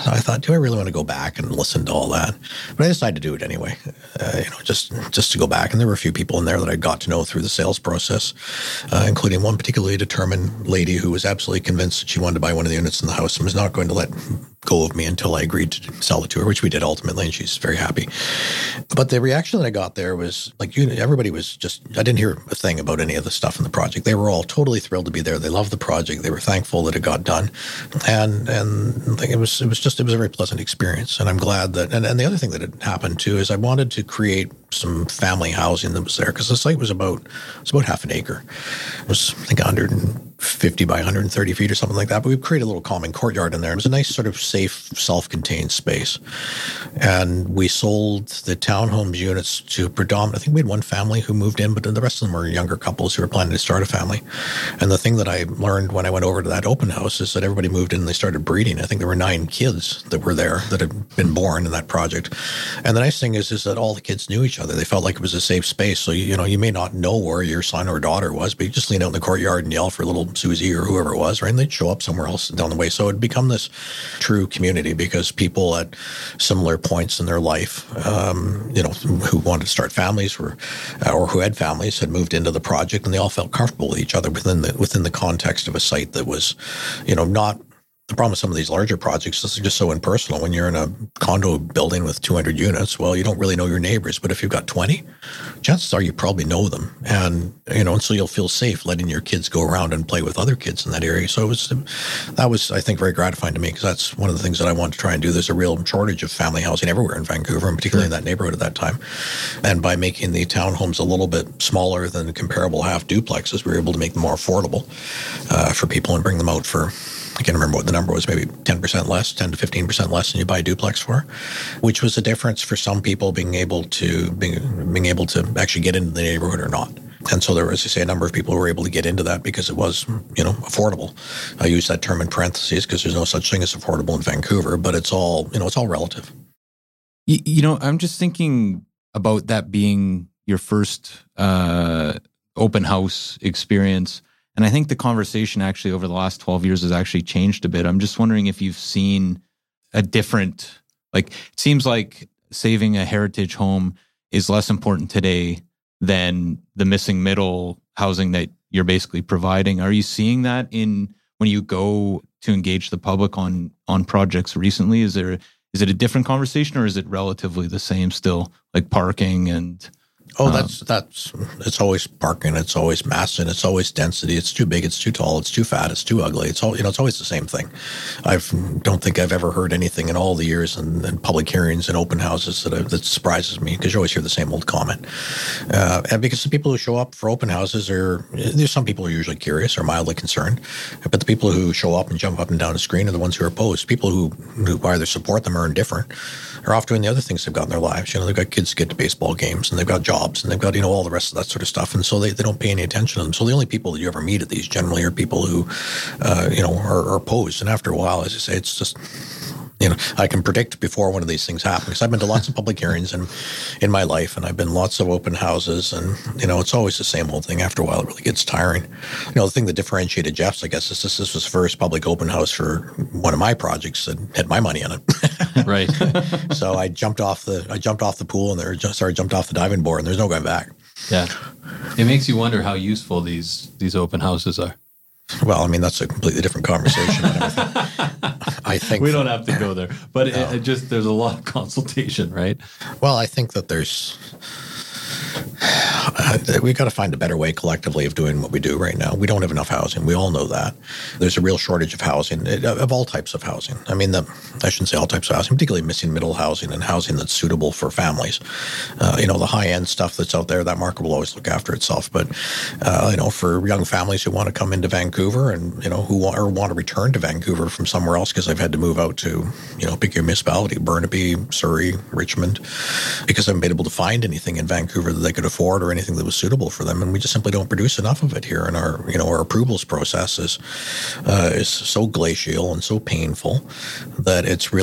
I thought, do I really want to go back and listen to all that? But I decided to do it anyway, just to go back. And there were a few people in there that I got to know through the sales process, including one particularly determined lady who was absolutely convinced that she wanted to buy one of the units in the house and was not going to let go of me until I agreed to sell it to her, which we did ultimately, and she's very happy. But the reaction that I got there was like, everybody was just, I didn't hear a thing about any of the stuff in the project. They were all totally thrilled to be there. They loved the project. They were thankful that it got done. And it was a very pleasant experience. And I'm glad that, and the other thing that had happened too is I wanted to create some family housing that was there, because the site was about half an acre. It was, I think, 150 by 130 feet or something like that. But we created a little common courtyard in there. It was a nice sort of safe, self-contained space. And we sold the townhomes units to I think we had one family who moved in, but the rest of them were younger couples who were planning to start a family. And the thing that I learned when I went over to that open house is that everybody moved in and they started breeding. I think there were 9 kids that were there that had been born in that project. And the nice thing is that all the kids knew each other. They felt like it was a safe space. So, you may not know where your son or daughter was, but you just lean out in the courtyard and yell for little Susie or whoever it was, right? And they'd show up somewhere else down the way. So it'd become this true community, because people at similar points in their life, who wanted to start families or who had families had moved into the project, and they all felt comfortable with each other within the context of a site that was, not. The problem with some of these larger projects is they're just so impersonal. When you're in a condo building with 200 units, well, you don't really know your neighbors. But if you've got 20, chances are you probably know them. And, and so you'll feel safe letting your kids go around and play with other kids in that area. So that was, I think, very gratifying to me, because that's one of the things that I want to try and do. There's a real shortage of family housing everywhere in Vancouver, and particularly in that neighborhood at that time. And by making the townhomes a little bit smaller than comparable half duplexes, we were able to make them more affordable for people and bring them out for, I can't remember what the number was, maybe 10% less, 10 to 15% less than you buy a duplex for, which was a difference for some people being able to actually get into the neighborhood or not. And so there was, as I say, a number of people who were able to get into that because it was, affordable. I use that term in parentheses because there's no such thing as affordable in Vancouver, but it's all relative. I'm just thinking about that being your first open house experience. And I think the conversation actually over the last 12 years has actually changed a bit. I'm just wondering if you've seen a different, it seems like saving a heritage home is less important today than the missing middle housing that you're basically providing. Are you seeing that when you go to engage the public on projects recently? Is it a different conversation, or is it relatively the same still, like parking and... Oh, it's always parking, it's always mass, and it's always density. It's too big, it's too tall, it's too fat, it's too ugly. It's all, it's always the same thing. I don't think I've ever heard anything in all the years in public hearings and open houses that surprises me, because you always hear the same old comment. And because the people who show up for open houses there's some people who are usually curious or mildly concerned, but the people who show up and jump up and down the screen are the ones who are opposed. People who either support them or are indifferent are off doing the other things they've got in their lives. They've got kids to get to baseball games, and they've got jobs, and they've got, all the rest of that sort of stuff. And so they don't pay any attention to them. So the only people that you ever meet at these generally are people who, are opposed. And after a while, as I say, it's just, I can predict before one of these things happen, because I've been to lots of public hearings in my life, and I've been lots of open houses, and, it's always the same old thing. After a while, it really gets tiring. The thing that differentiated Jeff's, I guess, is this was the first public open house for one of my projects that had my money in it. Right. So I jumped off the pool, and jumped off the diving board, and there's no going back. Yeah. It makes you wonder how useful these open houses are. Well, that's a completely different conversation. I think we don't have to go there, but no. There's a lot of consultation, right? Well, I think that we've got to find a better way collectively of doing what we do right now. We don't have enough housing. We all know that. There's a real shortage of housing, of all types of housing. I shouldn't say all types of housing, particularly missing middle housing and housing that's suitable for families. The high-end stuff that's out there, that market will always look after itself. But, for young families who want to come into Vancouver and, who want to return to Vancouver from somewhere else because they've had to move out to, pick your municipality, Burnaby, Surrey, Richmond, because they haven't been able to find anything in Vancouver that they could afford or anything that was suitable for them, and we just simply don't produce enough of it here. And our approvals process is so glacial and so painful that it's really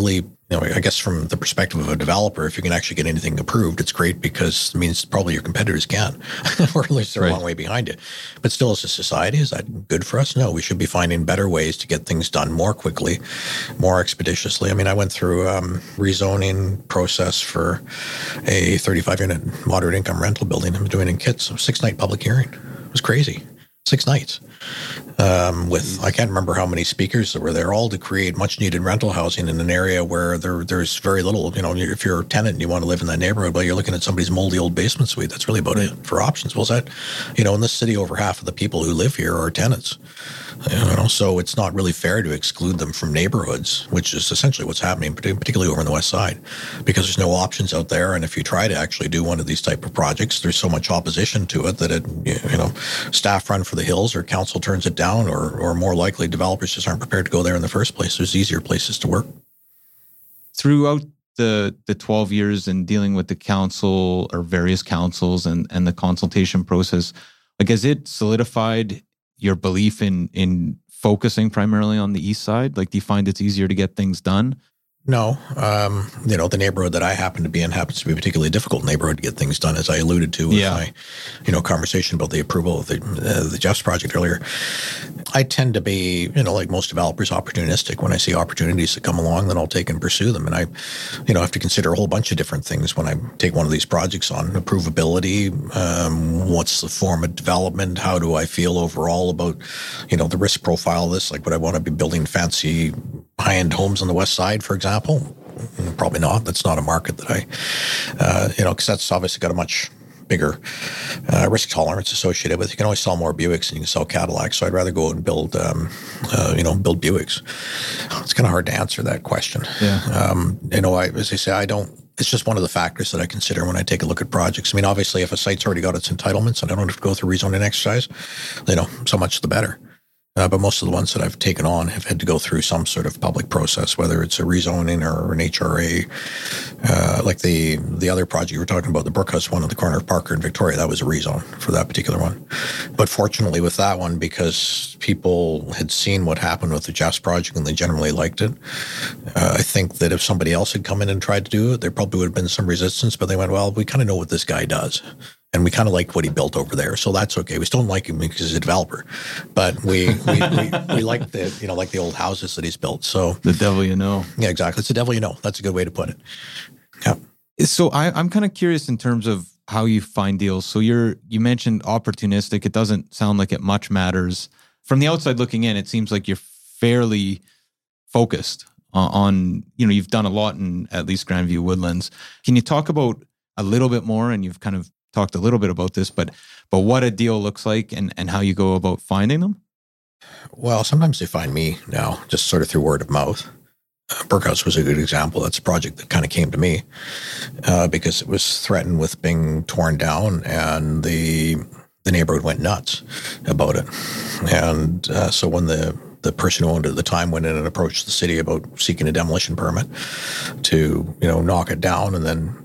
I guess from the perspective of a developer, if you can actually get anything approved, it's great because it means probably your competitors can't, or at least they're a long way behind you. But still, as a society, is that good for us? No, we should be finding better ways to get things done more quickly, more expeditiously. I mean, I went through a rezoning process for a 35-unit moderate income rental building I'm doing in Kits, a 6-night public hearing. It was crazy. 6 nights. With I can't remember how many speakers that were there, all to create much needed rental housing in an area where there's very little. If you're a tenant and you want to live in that neighborhood, well, you're looking at somebody's moldy old basement suite. That's really about it for options. Well, is that, in this city, over half of the people who live here are tenants. So it's not really fair to exclude them from neighborhoods, which is essentially what's happening, particularly over on the west side, because there's no options out there. And if you try to actually do one of these type of projects, there's so much opposition to it that staff run for the hills or council turns it down, or more likely developers just aren't prepared to go there in the first place. There's easier places to work. Throughout the 12 years in dealing with the council or various councils and the consultation process, has it solidified your belief in focusing primarily on the east side? Do you find it's easier to get things done? No. The neighborhood that I happen to be in happens to be a particularly difficult neighborhood to get things done, as I alluded to with my, conversation about the approval of the Jeffs project earlier. I tend to be, like most developers, opportunistic. When I see opportunities that come along, then I'll take and pursue them. And I, have to consider a whole bunch of different things when I take one of these projects on. Approvability, what's the form of development? How do I feel overall about, the risk profile of this? Would I want to be building fancy high-end homes on the west side, for example? Probably not. That's not a market that I, because that's obviously got a much bigger risk tolerance associated with it. You can always sell more Buicks than you can sell Cadillacs. So I'd rather go and build Buicks. It's kind of hard to answer that question. Yeah. As I say, it's just one of the factors that I consider when I take a look at projects. I mean, obviously, if a site's already got its entitlements and I don't have to go through rezoning exercise, so much the better. But most of the ones that I've taken on have had to go through some sort of public process, whether it's a rezoning or an HRA. Like the other project you were talking about, the Brookhouse one on the corner of Parker and Victoria, that was a rezone for that particular one. But fortunately with that one, because people had seen what happened with the Jeffs project and they generally liked it, I think that if somebody else had come in and tried to do it, there probably would have been some resistance, but they went, well, we kind of know what this guy does. And we kind of like what he built over there, so that's okay. We still don't like him because he's a developer, but we like the old houses that he's built. So the devil you know. Yeah, exactly. It's the devil you know. That's a good way to put it. Yeah. So I'm kind of curious in terms of how you find deals. So you mentioned opportunistic. It doesn't sound like it much matters. From the outside looking in, it seems like you're fairly focused on you've done a lot in at least Grandview Woodlands. Can you talk about a little bit more, and you've kind of talked a little bit about this, but what a deal looks like and how you go about finding them? Well, sometimes they find me now just sort of through word of mouth. Brookhouse was a good example. That's a project that kind of came to me because it was threatened with being torn down, and the neighborhood went nuts about it. And so when the person who owned it at the time went in and approached the city about seeking a demolition permit to, knock it down, and then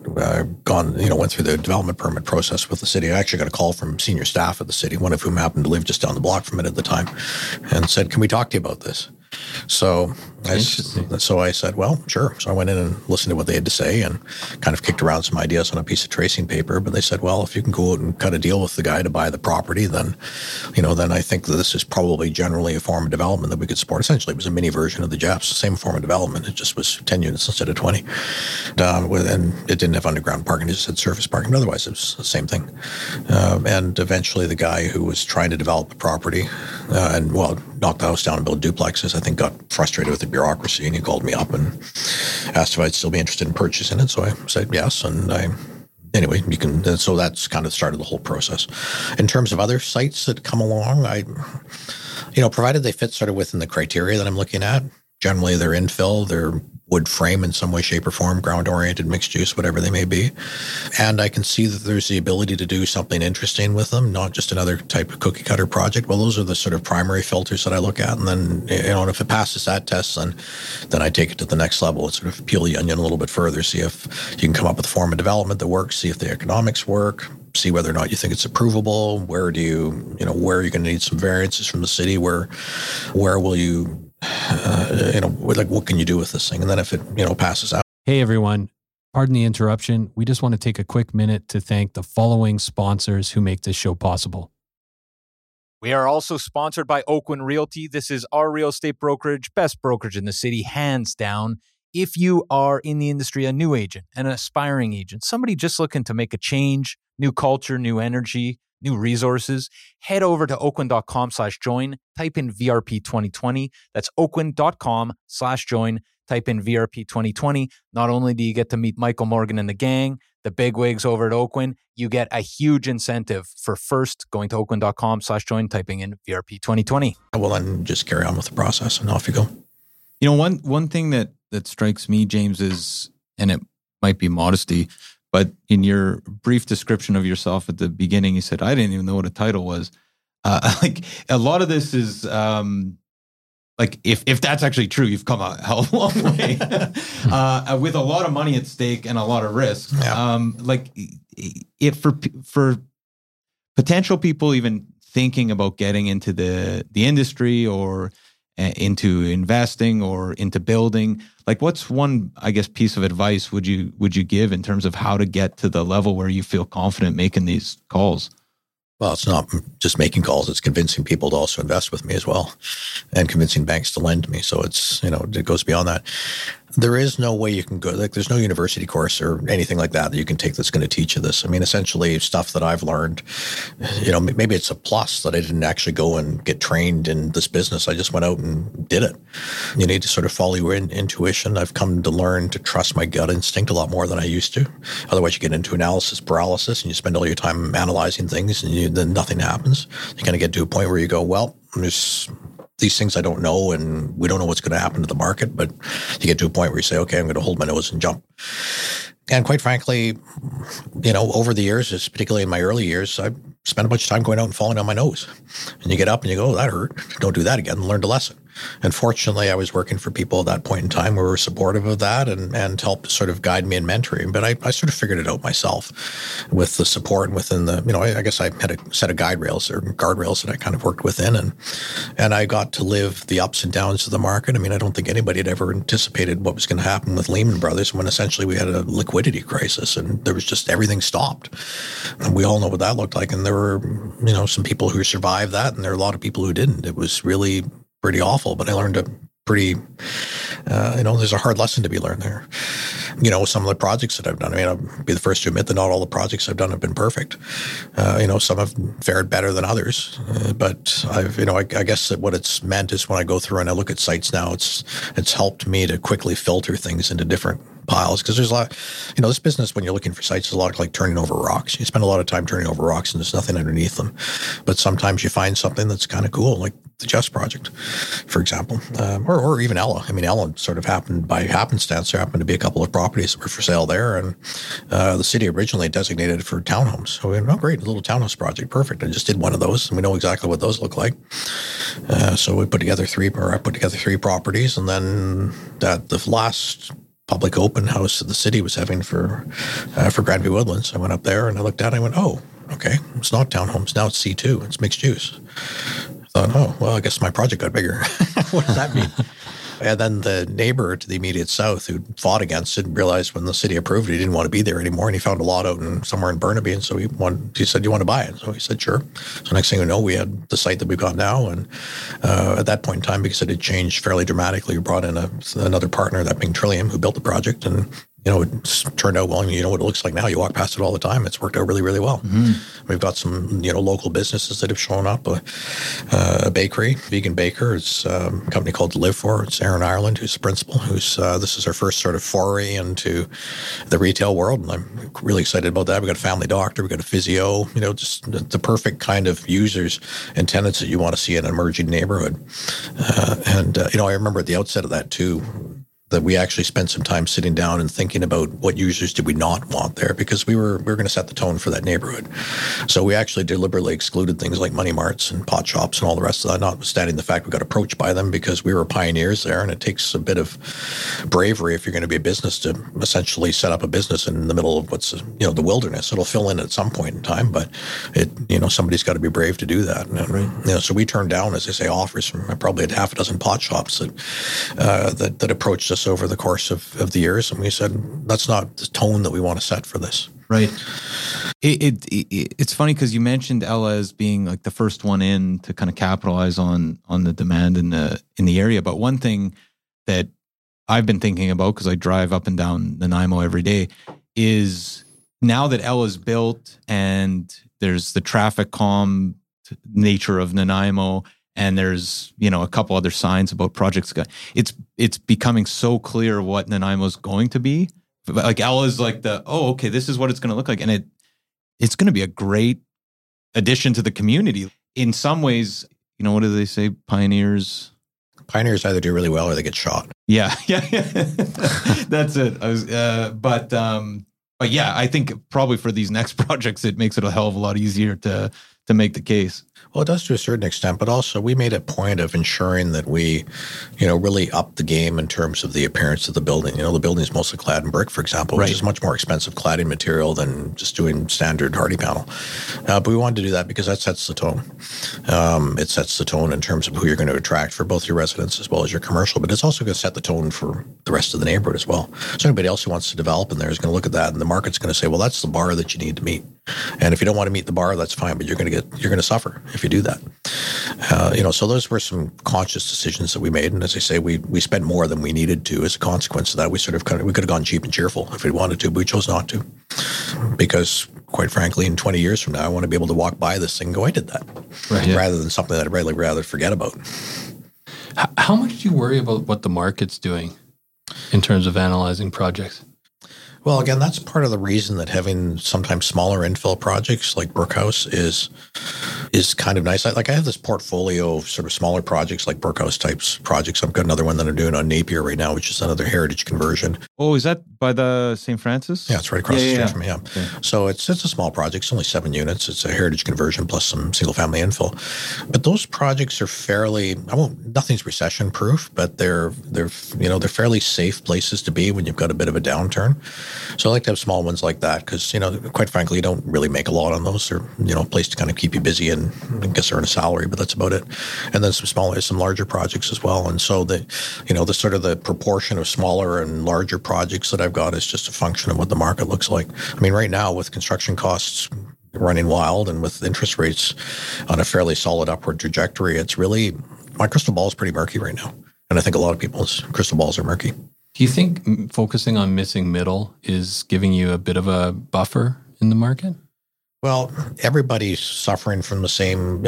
went through the development permit process with the city. I actually got a call from senior staff at the city, one of whom happened to live just down the block from it at the time, and said, "Can we talk to you about this?" So I said, well, sure. So I went in and listened to what they had to say and kind of kicked around some ideas on a piece of tracing paper. But they said, well, if you can go out and cut a deal with the guy to buy the property, then I think that this is probably generally a form of development that we could support. Essentially, it was a mini version of the Jeffs, the same form of development. It just was 10 units instead of 20. And it didn't have underground parking. It just had surface parking. But otherwise, it was the same thing. And eventually, the guy who was trying to develop the property knocked the house down and build duplexes, I think got frustrated with the bureaucracy, and he called me up and asked if I'd still be interested in purchasing it. So I said yes, and you can. So that's kind of started the whole process. In terms of other sites that come along, provided they fit sort of within the criteria that I'm looking at. Generally, they're infill, they're wood frame in some way, shape, or form, ground-oriented, mixed use, whatever they may be. And I can see that there's the ability to do something interesting with them, not just another type of cookie-cutter project. Well, those are the sort of primary filters that I look at. And then, and if it passes that test, then I take it to the next level. It's sort of peel the onion a little bit further, see if you can come up with a form of development that works, see if the economics work, see whether or not you think it's approvable. Where are you going to need some variances from the city? Where will you what can you do with this thing? And then if it, passes out. Hey, everyone. Pardon the interruption. We just want to take a quick minute to thank the following sponsors who make this show possible. We are also sponsored by Oakwyn Realty. This is our real estate brokerage, best brokerage in the city, hands down. If you are in the industry, a new agent, an aspiring agent, somebody just looking to make a change, new culture, new energy, new resources, head over to oakwyn.com/join, type in VRP 2020. That's oakwyn.com/join, type in VRP 2020. Not only do you get to meet Michael Morgan and the gang, the bigwigs over at Oakwyn, you get a huge incentive for first going to oakwyn.com/join, typing in VRP 2020. Well, then just carry on with the process and off you go. One thing that strikes me, James, is, and it might be modesty, but in your brief description of yourself at the beginning, you said, I didn't even know what a title was. Like a lot of this is if that's actually true, you've come a hell of a long way with a lot of money at stake and a lot of risk. Yeah. For potential people even thinking about getting into the industry or into investing or into building, like what's one, I guess, piece of advice would you give in terms of how to get to the level where you feel confident making these calls? Well, it's not just making calls. It's convincing people to also invest with me as well and convincing banks to lend to me. So it's, it goes beyond that. There is no way you can go, there's no university course or anything like that you can take that's going to teach you this. I mean, essentially stuff that I've learned, maybe it's a plus that I didn't actually go and get trained in this business. I just went out and did it. You need to sort of follow your intuition. I've come to learn to trust my gut instinct a lot more than I used to. Otherwise, you get into analysis paralysis and you spend all your time analyzing things and then nothing happens. You kind of get to a point where you go, well, there's these things I don't know, and we don't know what's going to happen to the market, but you get to a point where you say, okay, I'm going to hold my nose and jump. And quite frankly, over the years, particularly in my early years, I spent a bunch of time going out and falling on my nose. And you get up and you go, oh, that hurt. Don't do that again. Learned a lesson. And fortunately, I was working for people at that point in time who were supportive of that and helped sort of guide me in mentoring. But I sort of figured it out myself with the support and within the, I guess I had a set of guardrails that I kind of worked within. And I got to live the ups and downs of the market. I mean, I don't think anybody had ever anticipated what was going to happen with Lehman Brothers when essentially we had a liquidity crisis and there was just everything stopped. And we all know what that looked like. And there were, some people who survived that and there are a lot of people who didn't. It was really pretty awful, but I learned a pretty, there's a hard lesson to be learned there. Some of the projects that I've done, I mean, I'll be the first to admit that not all the projects I've done have been perfect. Some have fared better than others, but I guess that what it's meant is when I go through and I look at sites now, it's helped me to quickly filter things into different piles, because there's a lot, this business, when you're looking for sites, is a lot like turning over rocks. You spend a lot of time turning over rocks and there's nothing underneath them. But sometimes you find something that's kind of cool, like the Just project, for example, or even Ella. I mean, Ella sort of happened by happenstance. There happened to be a couple of properties that were for sale there, and the city originally designated it for townhomes. So we went, oh, great, a little townhouse project, perfect. I just did one of those, and we know exactly what those look like. So I put together three properties, and then the last public open house that the city was having for Grandview Woodlands, I went up there and I looked at it and I went, oh, okay, it's not townhomes, now it's C2, it's mixed use. I thought, oh, well, I guess my project got bigger. What does that mean? And then the neighbor to the immediate south who fought against it realized when the city approved it, he didn't want to be there anymore. And he found a lot out somewhere in Burnaby. And so he said, you want to buy it? So he said, sure. So next thing we know, we had the site that we've got now. And at that point in time, because it had changed fairly dramatically, we brought in another partner, that being Trillium, who built the project. And it turned out well. What it looks like now. You walk past it all the time. It's worked out really, really well. Mm-hmm. We've got some, local businesses that have shown up. A bakery, Vegan Baker. It's a company called Live For. It's Aaron Ireland, who's the principal. This is our first sort of foray into the retail world, and I'm really excited about that. We've got a family doctor. We've got a physio. Just the perfect kind of users and tenants that you want to see in an emerging neighborhood. I remember at the outset of that too. that we actually spent some time sitting down and thinking about what users did we not want there, because we were going to set the tone for that neighborhood. So we actually deliberately excluded things like money marts and pot shops and all the rest of that, notwithstanding the fact we got approached by them because we were pioneers there, and it takes a bit of bravery if you're going to be a business to essentially set up a business in the middle of what's the wilderness. It'll fill in at some point in time, but somebody's got to be brave to do that. And, so we turned down, as I say, offers from probably a half a dozen pot shops that approached us over the course of the years, and we said that's not the tone that we want to set for this. Right. It's funny because you mentioned Ella as being like the first one in to kind of capitalize on the demand in the area. But one thing that I've been thinking about, because I drive up and down Nanaimo every day, is now that Ella's built and there's the traffic calm nature of Nanaimo, and there's, a couple other signs about projects. It's becoming so clear what Nanaimo's going to be. Like Ella's like this is what it's going to look like. And it's going to be a great addition to the community. In some ways, what do they say? Pioneers either do really well or they get shot. Yeah. That's it. But yeah, I think probably for these next projects, it makes it a hell of a lot easier to make the case. Well, it does to a certain extent, but also we made a point of ensuring that we, really upped the game in terms of the appearance of the building. The building is mostly clad in brick, for example, which is much more expensive cladding material than just doing standard hardy panel. But we wanted to do that because that sets the tone. It sets the tone in terms of who you're going to attract for both your residents as well as your commercial, but it's also going to set the tone for the rest of the neighborhood as well. So anybody else who wants to develop in there is going to look at that, and the market's going to say, well, that's the bar that you need to meet. And if you don't want to meet the bar, that's fine, but you're going to suffer if you do that. So those were some conscious decisions that we made. And as I say, we spent more than we needed to as a consequence of that. We we could have gone cheap and cheerful if we wanted to, but we chose not to. Because quite frankly, in 20 years from now, I want to be able to walk by this thing and go, I did that. Right. Rather than something that I'd really rather forget about. How much do you worry about what the market's doing in terms of analyzing projects? Well, again, that's part of the reason that having sometimes smaller infill projects like Burkhouse is kind of nice. I have this portfolio of sort of smaller projects like Burkhouse types projects. I've got another one that I'm doing on Napier right now, which is another heritage conversion. Oh, is that by the St. Francis? Yeah, it's right across the street from me. Yeah. Okay. So it's a small project. It's only 7 units. It's a heritage conversion plus some single family infill. But those projects are fairly, nothing's recession proof, but they're fairly safe places to be when you've got a bit of a downturn. So I like to have small ones like that because, quite frankly, you don't really make a lot on those. They're, a place to kind of keep you busy and I guess earn a salary, but that's about it. And then some larger projects as well. And so the sort of the proportion of smaller and larger projects that I've got is just a function of what the market looks like. I mean, right now with construction costs running wild and with interest rates on a fairly solid upward trajectory, it's really, my crystal ball is pretty murky right now. And I think a lot of people's crystal balls are murky. Do you think focusing on missing middle is giving you a bit of a buffer in the market? Well, everybody's suffering from the same,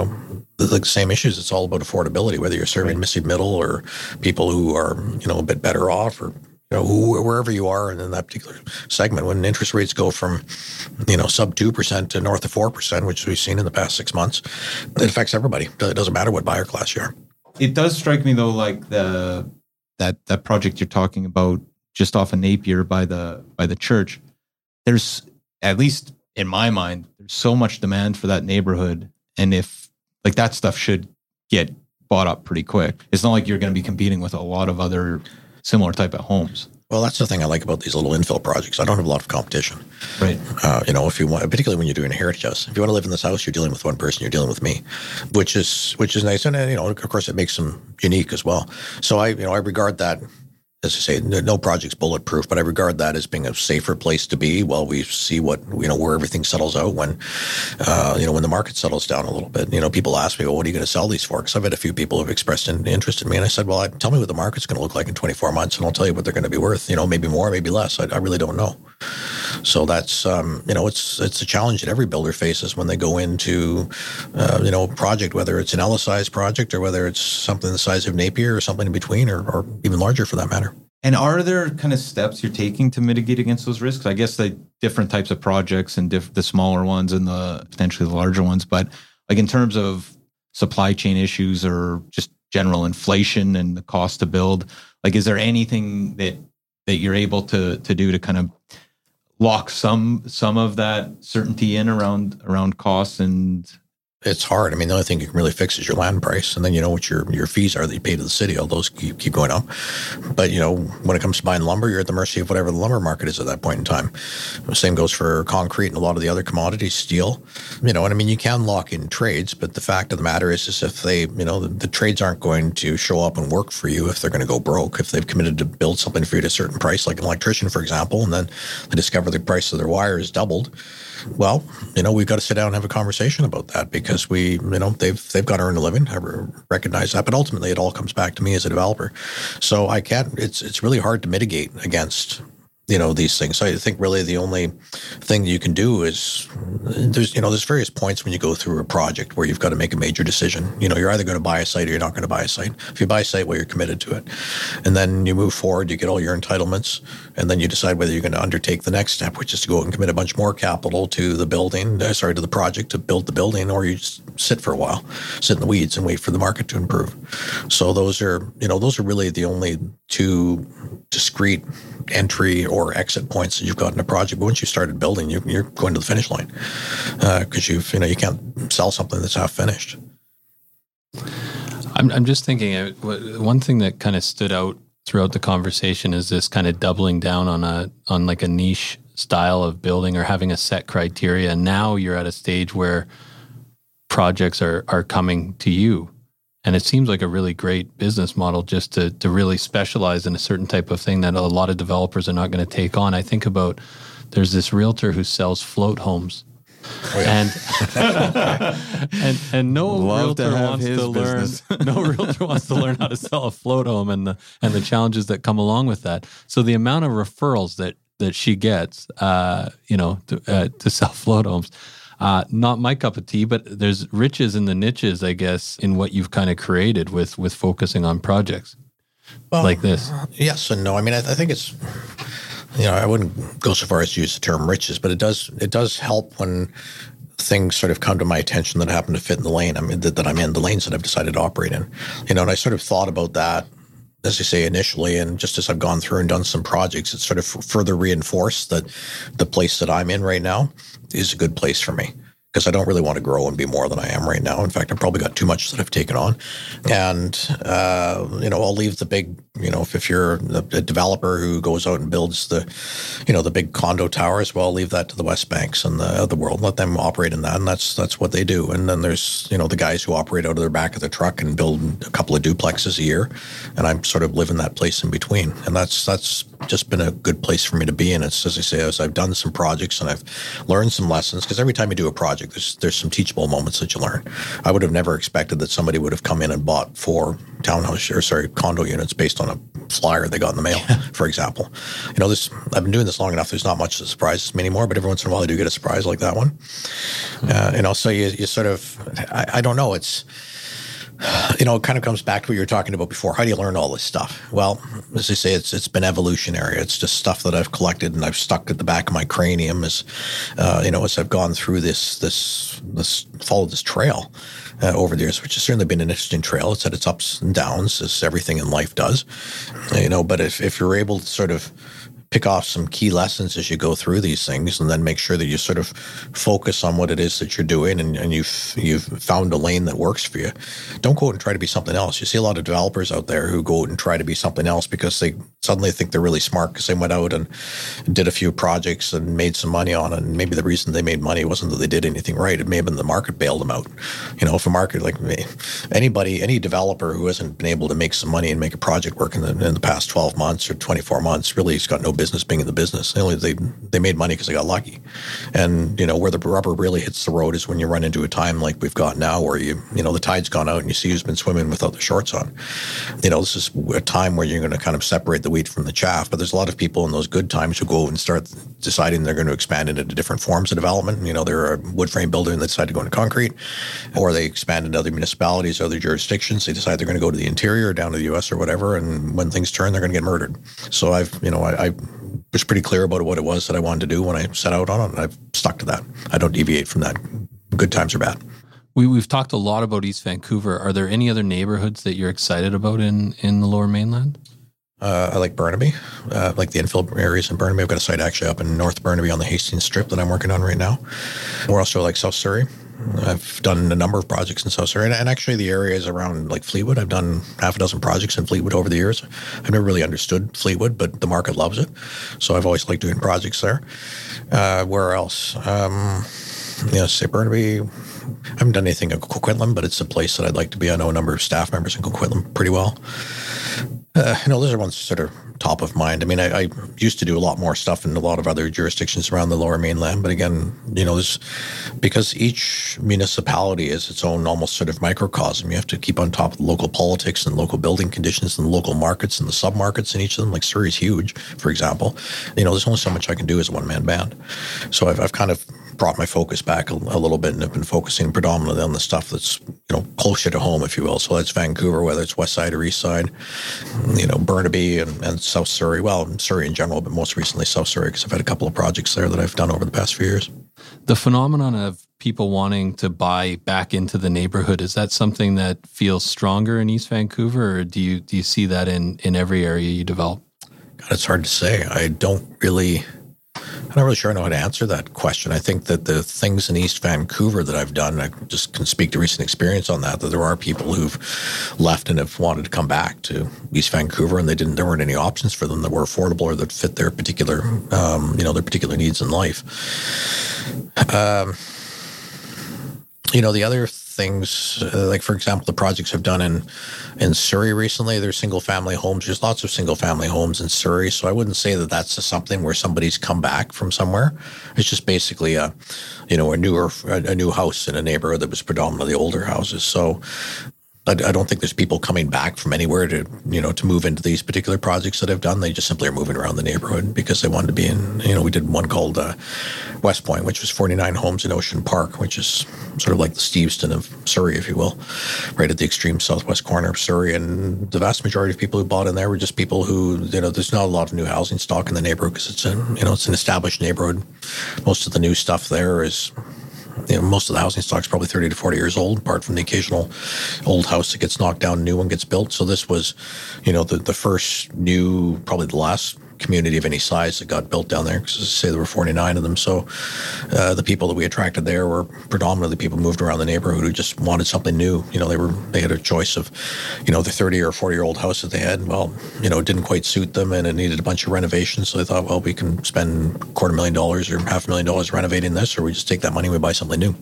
the same issues. It's all about affordability, whether you're serving missing middle or people who are, a bit better off or, wherever you are in that particular segment. When interest rates go from, sub 2% to north of 4%, which we've seen in the past 6 months, it affects everybody. It doesn't matter what buyer class you are. It does strike me, though, like that project you're talking about just off of Napier by the church, there's, at least in my mind, there's so much demand for that neighborhood. And if like that stuff should get bought up pretty quick. It's not like you're going to be competing with a lot of other similar type of homes. Well, that's the thing I like about these little infill projects. I don't have a lot of competition. Right. If you want, particularly when you're doing a heritage house, if you want to live in this house, you're dealing with one person, you're dealing with me, which is nice. And, of course, it makes them unique as well. So I regard that, as I say, no project's bulletproof, but I regard that as being a safer place to be while we see where everything settles out when the market settles down a little bit. People ask me, well, what are you going to sell these for? Because I've had a few people who have expressed an interest in me. And I said, well, tell me what the market's going to look like in 24 months and I'll tell you what they're going to be worth, maybe more, maybe less. I really don't know. So that's, it's a challenge that every builder faces when they go into, a project, whether it's an Ella-sized project or whether it's something the size of Napier or something in between or even larger for that matter. And are there kind of steps you're taking to mitigate against those risks? I guess the different types of projects and the smaller ones and the potentially the larger ones, but like in terms of supply chain issues or just general inflation and the cost to build? Like, is there anything that you're able to do to kind of lock some of that certainty in around costs? And it's hard. I mean, the only thing you can really fix is your land price, and then you know what your fees are that you pay to the city. All those keep going up. But you know, when it comes to buying lumber, you're at the mercy of whatever the lumber market is at that point in time. The same goes for concrete and a lot of the other commodities, steel. You know, and I mean, you can lock in trades, but the fact of the matter is if they, you know, the trades aren't going to show up and work for you if they're going to go broke. If they've committed to build something for you at a certain price, like an electrician, for example, and then they discover the price of their wire is doubled. Well, you know, we've got to sit down and have a conversation about that because they've got to earn a living. I recognize that, but ultimately it all comes back to me as a developer. So I can't. It's really hard to mitigate against, you know, these things. So I think really the only thing you can do is there's various points when you go through a project where you've got to make a major decision. You know, you're either going to buy a site or you're not going to buy a site. If you buy a site, well, you're committed to it. And then you move forward, you get all your entitlements, and then you decide whether you're going to undertake the next step, which is to go out and commit a bunch more capital to the to the project to build the building, or you just sit for a while, sit in the weeds and wait for the market to improve. So those are really the only two discrete entry or exit points that you've got in a project. But once you started building, you're going to the finish line because you can't sell something that's half finished. I'm just thinking one thing that kind of stood out throughout the conversation is this kind of doubling down on like a niche style of building or having a set criteria. And now you're at a stage where projects are coming to you. And it seems like a really great business model just to really specialize in a certain type of thing that a lot of developers are not going to take on. I think about there's this realtor who sells float homes. Oh, yeah. and no realtor wants to learn. No realtor wants to learn how to sell a float home and the challenges that come along with that. So the amount of referrals that she gets, to sell float homes. Not my cup of tea, but there's riches in the niches, I guess, in what you've kind of created with focusing on projects like this. Yes and no. I mean, I think it's, I wouldn't go so far as to use the term riches, but it does help when things sort of come to my attention that happen to fit in the lane that I'm in, the lanes that I've decided to operate in. And I sort of thought about that, as I say, initially, and just as I've gone through and done some projects, it's sort of further reinforced that the place that I'm in right now is a good place for me because I don't really want to grow and be more than I am right now. In fact, I've probably got too much that I've taken on. And, I'll leave the big, if you're a developer who goes out and builds the big condo towers, well, I'll leave that to the West Banks and the world. Let them operate in that. And that's what they do. And then there's, the guys who operate out of their back of the truck and build a couple of duplexes a year. And I'm sort of living that place in between. And that's just been a good place for me to be in. It's, as I say, as I've done some projects and I've learned some lessons, because every time you do a project, there's some teachable moments that you learn. I would have never expected that somebody would have come in and bought 4 condo units based on a flyer they got in the mail, for example. I've been doing this long enough. There's not much that surprises me anymore, but every once in a while I do get a surprise like that one. So you sort of, I don't know. It's, it kind of comes back to what you were talking about before. How do you learn all this stuff? Well, as I say, it's been evolutionary. It's just stuff that I've collected and I've stuck at the back of my cranium as I've gone through followed this trail over the years, which has certainly been an interesting trail. It's had its ups and downs, as everything in life does. But if you're able to sort of pick off some key lessons as you go through these things and then make sure that you sort of focus on what it is that you're doing and you've found a lane that works for you. Don't go out and try to be something else. You see a lot of developers out there who go out and try to be something else because they suddenly think they're really smart because they went out and did a few projects and made some money on it. And maybe the reason they made money wasn't that they did anything right. It may have been the market bailed them out. If a market, like any developer who hasn't been able to make some money and make a project work in the past 12 months or 24 months really has got no business being in the business. They made money because they got lucky. And, where the rubber really hits the road is when you run into a time like we've got now where the tide's gone out and you see who's been swimming without the shorts on. This is a time where you're going to kind of separate the wheat from the chaff. But there's a lot of people in those good times who go and start deciding they're going to expand into different forms of development. They're a wood frame builder and they decide to go into concrete, or they expand into other municipalities, other jurisdictions. They decide they're going to go to the interior, down to the U.S. or whatever. And when things turn, they're going to get murdered. So I was pretty clear about what it was that I wanted to do when I set out on it, and I've stuck to that. I don't deviate from that, good times or bad. We've talked a lot about East Vancouver. Are there any other neighborhoods that you're excited about in the Lower Mainland? I like Burnaby, like the infill areas in Burnaby. I've got a site actually up in North Burnaby on the Hastings Strip that I'm working on right now. We're also like South Surrey. I've done a number of projects in South Surrey, and actually the areas around like Fleetwood. I've done half a dozen projects in Fleetwood over the years. I've never really understood Fleetwood, but the market loves it, so I've always liked doing projects there. Where else? Say Burnaby. I haven't done anything in Coquitlam, but it's a place that I'd like to be. I know a number of staff members in Coquitlam pretty well. Those are ones sort of top of mind. I mean, I used to do a lot more stuff in a lot of other jurisdictions around the Lower Mainland, but again, because each municipality is its own almost sort of microcosm. You have to keep on top of the local politics and local building conditions and the local markets and the sub-markets in each of them. Like Surrey's huge, for example. There's only so much I can do as a one-man band. So I've kind of brought my focus back a little bit, and have been focusing predominantly on the stuff that's closer to home, if you will. So that's Vancouver, whether it's West Side or East Side, Burnaby and South Surrey. Well, Surrey in general, but most recently South Surrey, because I've had a couple of projects there that I've done over the past few years. The phenomenon of people wanting to buy back into the neighborhood, is that something that feels stronger in East Vancouver, or do you see that in every area you develop? God, it's hard to say. I'm not really sure I know how to answer that question. I think that the things in East Vancouver that I've done, I just can speak to recent experience on that there are people who've left and have wanted to come back to East Vancouver, and there weren't any options for them that were affordable or that fit their particular, their particular needs in life. The other things, like for example, the projects I've done in Surrey recently, there's single family homes. There's lots of single family homes in Surrey. So I wouldn't say that that's something where somebody's come back from somewhere. It's just basically a new house in a neighborhood that was predominantly older houses. So I don't think there's people coming back from anywhere to move into these particular projects that I've done. They just simply are moving around the neighborhood because they wanted to be in, we did one called West Point, which was 49 homes in Ocean Park, which is sort of like the Steveston of Surrey, if you will, right at the extreme southwest corner of Surrey. And the vast majority of people who bought in there were just people who, there's not a lot of new housing stock in the neighborhood because it's an established neighborhood. Most of the new stuff there is, most of the housing stock is probably 30 to 40 years old, apart from the occasional old house that gets knocked down, a new one gets built. So this was, the first new, probably the last community of any size that got built down there, because as I say, there were 49 of them. So the people that we attracted there were predominantly people who moved around the neighborhood who just wanted something new. They had a choice of, the 30 or 40-year-old house that they had. Well, it didn't quite suit them, and it needed a bunch of renovations. So they thought, well, we can spend $250,000 or $500,000 renovating this, or we just take that money and we buy something new.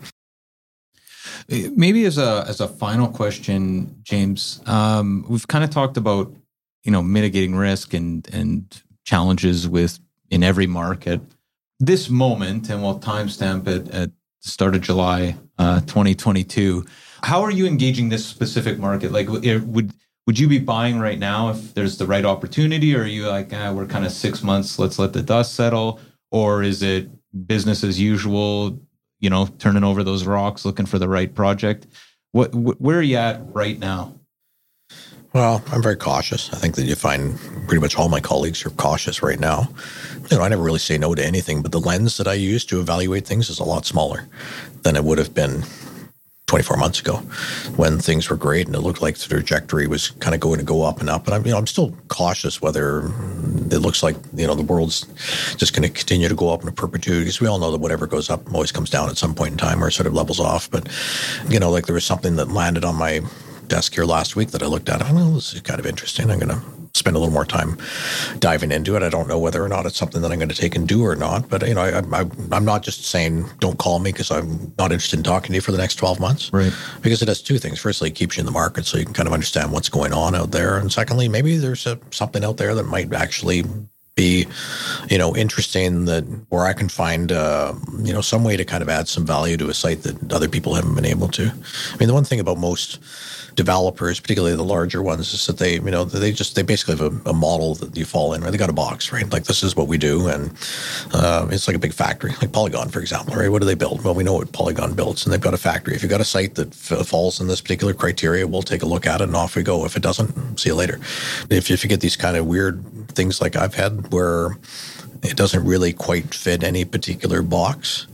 Maybe as a final question, James, we've kind of talked about, mitigating risk and challenges in every market. This moment, and we'll timestamp it at the start of July 2022, how are you engaging this specific market? Like, would you be buying right now if there's the right opportunity, or are you like, we're kind of 6 months, let's let the dust settle? Or is it business as usual, turning over those rocks, looking for the right project? Where are you at right now? Well, I'm very cautious. I think that you find pretty much all my colleagues are cautious right now. I never really say no to anything, but the lens that I use to evaluate things is a lot smaller than it would have been 24 months ago when things were great and it looked like the trajectory was kind of going to go up and up. And I'm still cautious whether it looks like, the world's just going to continue to go up in perpetuity, because we all know that whatever goes up always comes down at some point in time or sort of levels off. But, like there was something that landed on my desk here last week that I looked at. This is kind of interesting. I'm going to spend a little more time diving into it. I don't know whether or not it's something that I'm going to take and do or not. But, I'm not just saying don't call me because I'm not interested in talking to you for the next 12 months. Right. Because it does two things. Firstly, it keeps you in the market so you can kind of understand what's going on out there. And secondly, maybe there's something out there that might actually be, interesting, that where I can find, some way to kind of add some value to a site that other people haven't been able to. The one thing about most developers, particularly the larger ones, is that they basically have a model that you fall in, right? They got a box, right? Like, this is what we do. And it's like a big factory, like Polygon, for example, right? What do they build? Well, we know what Polygon builds, and they've got a factory. If you've got a site that falls in this particular criteria, we'll take a look at it and off we go. If it doesn't, see you later. If you get these kind of weird things like I've had where it doesn't really quite fit any particular box,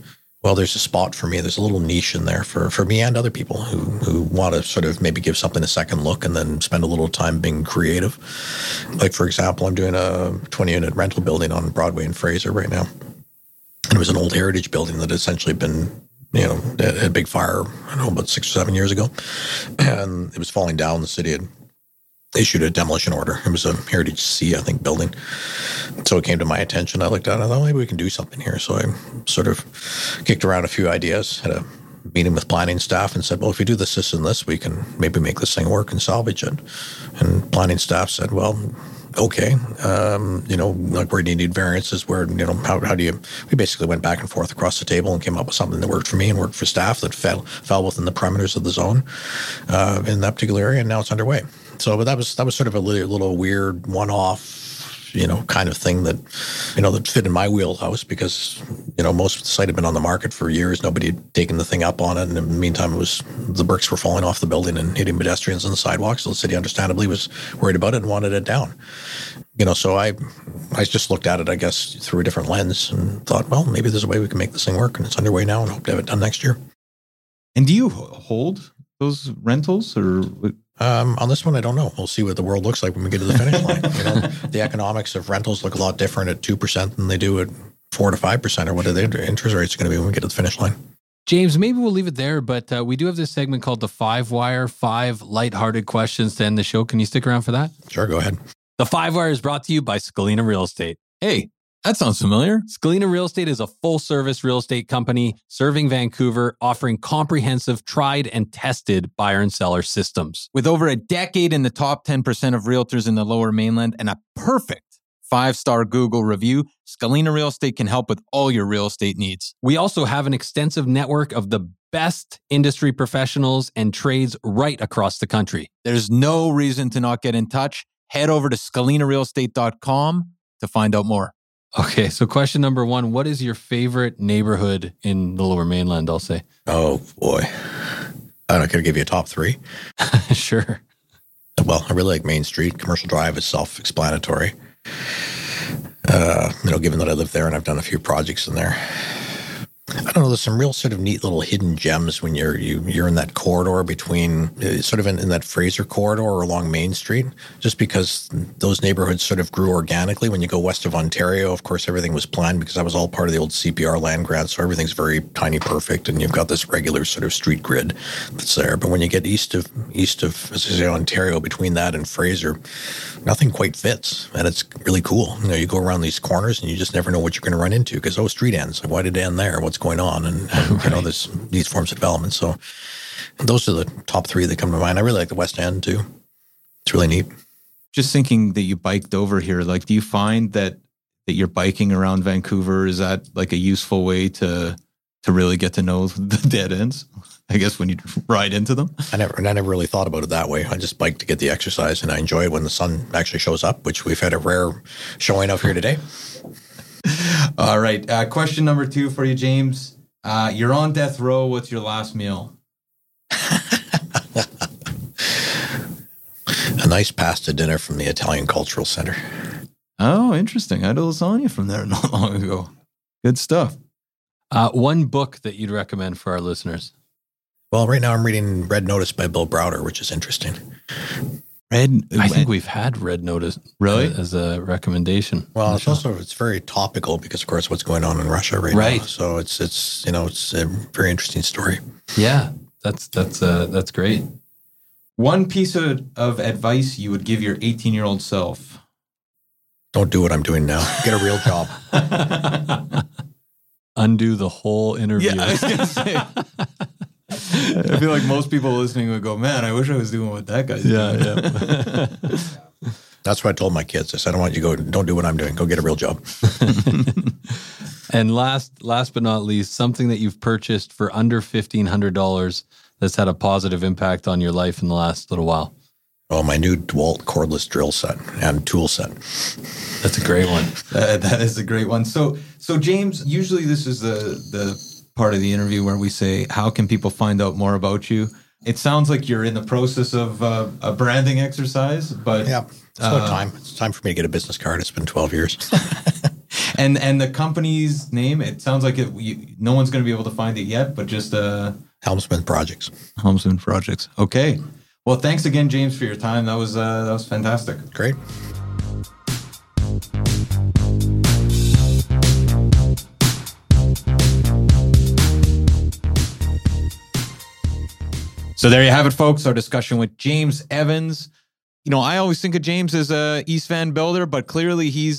Well, there's a spot for me. There's a little niche in there for me and other people who want to sort of maybe give something a second look and then spend a little time being creative. Like, for example, I'm doing a 20-unit rental building on Broadway in Fraser right now. And it was an old heritage building that had essentially been, had a big fire, I don't know, about 6 or 7 years ago. And it was falling down. The city had issued a demolition order. It was a Heritage C, I think, building. So it came to my attention. I looked at it and I thought, maybe we can do something here. So I sort of kicked around a few ideas, had a meeting with planning staff and said, well, if we do this, and this, we can maybe make this thing work and salvage it. And planning staff said, well, okay, like where do you need variances? Where, how do you, we basically went back and forth across the table and came up with something that worked for me and worked for staff that fell within the parameters of the zone in that particular area. And now it's underway. So, but that was sort of a little weird one-off, kind of thing that, that fit in my wheelhouse because, most of the site had been on the market for years. Nobody had taken the thing up on it. And in the meantime, the bricks were falling off the building and hitting pedestrians on the sidewalk. So the city understandably was worried about it and wanted it down. So I just looked at it, I guess, through a different lens and thought, well, maybe there's a way we can make this thing work. And it's underway now and hope to have it done next year. And do you hold those rentals or? On this one, I don't know. We'll see what the world looks like when we get to the finish line. The economics of rentals look a lot different at 2% than they do at 4 to 5%, or what are the interest rates going to be when we get to the finish line? James, maybe we'll leave it there, but we do have this segment called the 5 Wire, 5 lighthearted questions to end the show. Can you stick around for that? Sure, go ahead. The 5 Wire is brought to you by Scalina Real Estate. Hey, that sounds familiar. Scalina Real Estate is a full-service real estate company serving Vancouver, offering comprehensive, tried and tested buyer and seller systems. With over a decade in the top 10% of realtors in the Lower Mainland and a perfect 5-star Google review, Scalina Real Estate can help with all your real estate needs. We also have an extensive network of the best industry professionals and trades right across the country. There's no reason to not get in touch. Head over to scalinarealestate.com to find out more. Okay, so question number 1, what is your favorite neighborhood in the Lower Mainland, I'll say? Oh, boy. I'm not going to give you a top 3. Sure. Well, I really like Main Street. Commercial Drive is self-explanatory. Given that I live there and I've done a few projects in there. I don't know, there's some real sort of neat little hidden gems when you're in that corridor between, sort of in that Fraser corridor or along Main Street, just because those neighborhoods sort of grew organically. When you go west of Ontario, of course, everything was planned because that was all part of the old CPR land grant, so everything's very tiny perfect, and you've got this regular sort of street grid that's there. But when you get east of, as I say, Ontario, between that and Fraser, nothing quite fits, and it's really cool. You go around these corners and you just never know what you're going to run into because, street ends. Like, why did it end there? What's going on? And there's these forms of development. So those are the top 3 that come to mind. I really like the West End too. It's really neat. Just thinking that you biked over here, like, do you find that you're biking around Vancouver? Is that like a useful way to really get to know the dead ends? I guess when you ride into them. I never really thought about it that way. I just bike to get the exercise, and I enjoy it when the sun actually shows up, which we've had a rare showing of here today. All right. Question number 2 for you, James. You're on death row. What's your last meal? A nice pasta dinner from the Italian Cultural Center. Oh, interesting. I had a lasagna from there not long ago. Good stuff. One book that you'd recommend for our listeners? Well, right now I'm reading Red Notice by Bill Browder, which is interesting. I think we've had Red Notice really as a recommendation. Well, it's very topical because, of course, what's going on in Russia right now. So it's a very interesting story. Yeah, that's great. One piece of advice you would give your 18-year-old self. Don't do what I'm doing now. Get a real job. Undo the whole interview. Yeah, I was going to say. I feel like most people listening would go, man, I wish I was doing what that guy's doing. Yeah. That's what I told my kids. I said, I don't want you to don't do what I'm doing. Go get a real job. And last but not least, something that you've purchased for under $1,500 that's had a positive impact on your life in the last little while. Oh, my new DeWalt cordless drill set and tool set. That's a great one. That is a great one. So James, usually this is the part of the interview where we say, how can people find out more about you? It sounds like you're in the process of a branding exercise, but yeah, it's about time. It's time for me to get a business card. It's been 12 years. And the company's name, it sounds like no one's going to be able to find it yet, but just Helmsman Projects. Helmsman Projects. Okay. Well, thanks again, James, for your time. That was fantastic. Great. So there you have it, folks. Our discussion with James Evans. You know, I always think of James as a East Van builder, but clearly he's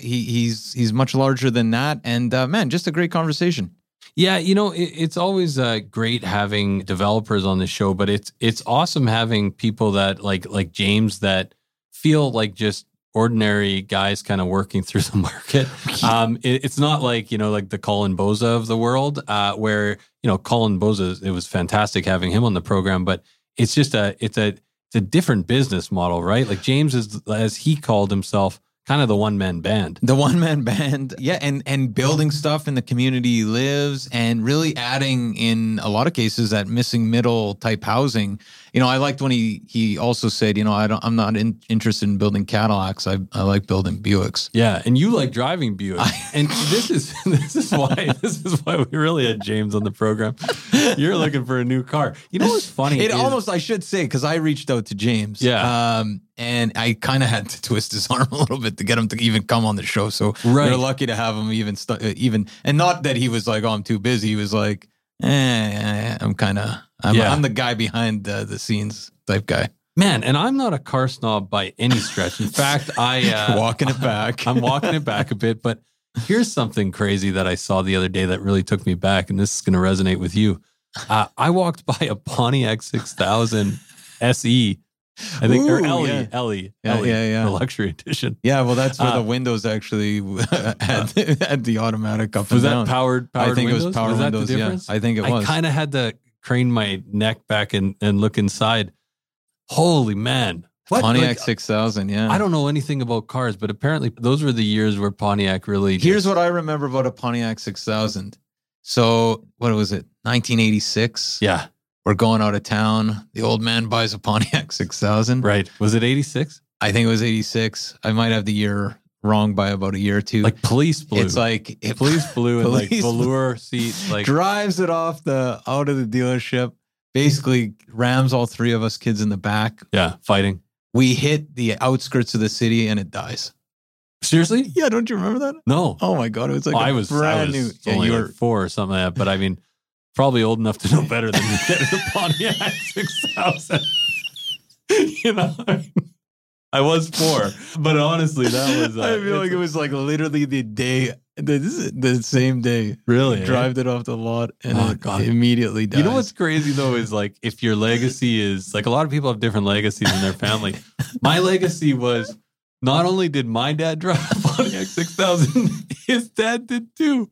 much larger than that. And man, just a great conversation. Yeah, you know, it's always great having developers on the show, but it's awesome having people that like James that feel like just ordinary guys kind of working through the market. It's not like, you know, like the Colin Boza of the world, where, you know, Colin Boza, it was fantastic having him on the program, but it's just it's a different business model, right? Like James is, as he called himself, kind of the one-man band. The one-man band, yeah, and building stuff in the community he lives, and really adding, in a lot of cases, that missing middle type housing. You know, I liked when he also said, you know, I'm not interested in building Cadillacs. I like building Buicks. Yeah, and you like driving Buicks. And this is why we really had James on the program. You're looking for a new car. You know what's funny? I should say, because I reached out to James. Yeah. And I kind of had to twist his arm a little bit to get him to even come on the show. So we're lucky to have him even, and not that he was like, oh, I'm too busy. He was like, I'm the guy behind the scenes type guy. Man, and I'm not a car snob by any stretch. In fact, walking it back. I'm walking it back a bit, but here's something crazy that I saw the other day that really took me back, and this is going to resonate with you. I walked by a Pontiac 6000 SE. I think, or Ellie, the luxury edition. Yeah, well, that's where the windows actually had the automatic up and down. Was that powered I think windows? It was power windows, yeah. I think it was. I kind of had to crane my neck back and look inside. Holy man. What? Pontiac 6000, yeah. I don't know anything about cars, but apparently those were the years where Pontiac really... Here's what I remember about a Pontiac 6000. So, what was it? 1986? Yeah. We're going out of town. The old man buys a Pontiac 6000. Right. Was it 86? I think it was 86. I might have the year wrong by about a year or two. Like police blue. It's like police blue and like velour seats. Like drives it out of the dealership. Basically rams all three of us kids in the back. Yeah, fighting. We hit the outskirts of the city and it dies. Seriously? Yeah. Don't you remember that? No. Oh my god! It was like I was brand new. Yeah, you were 4 or something like that. But I mean, probably old enough to know better than to get the Pontiac 6000. You know, I was 4, but honestly, that was. I feel like it was like literally the day, the same day. Really, drive it off the lot and it immediately dies. You know what's crazy though is like if your legacy is like a lot of people have different legacies in their family. My legacy was not only did my dad drive a Pontiac 6000, his dad did too.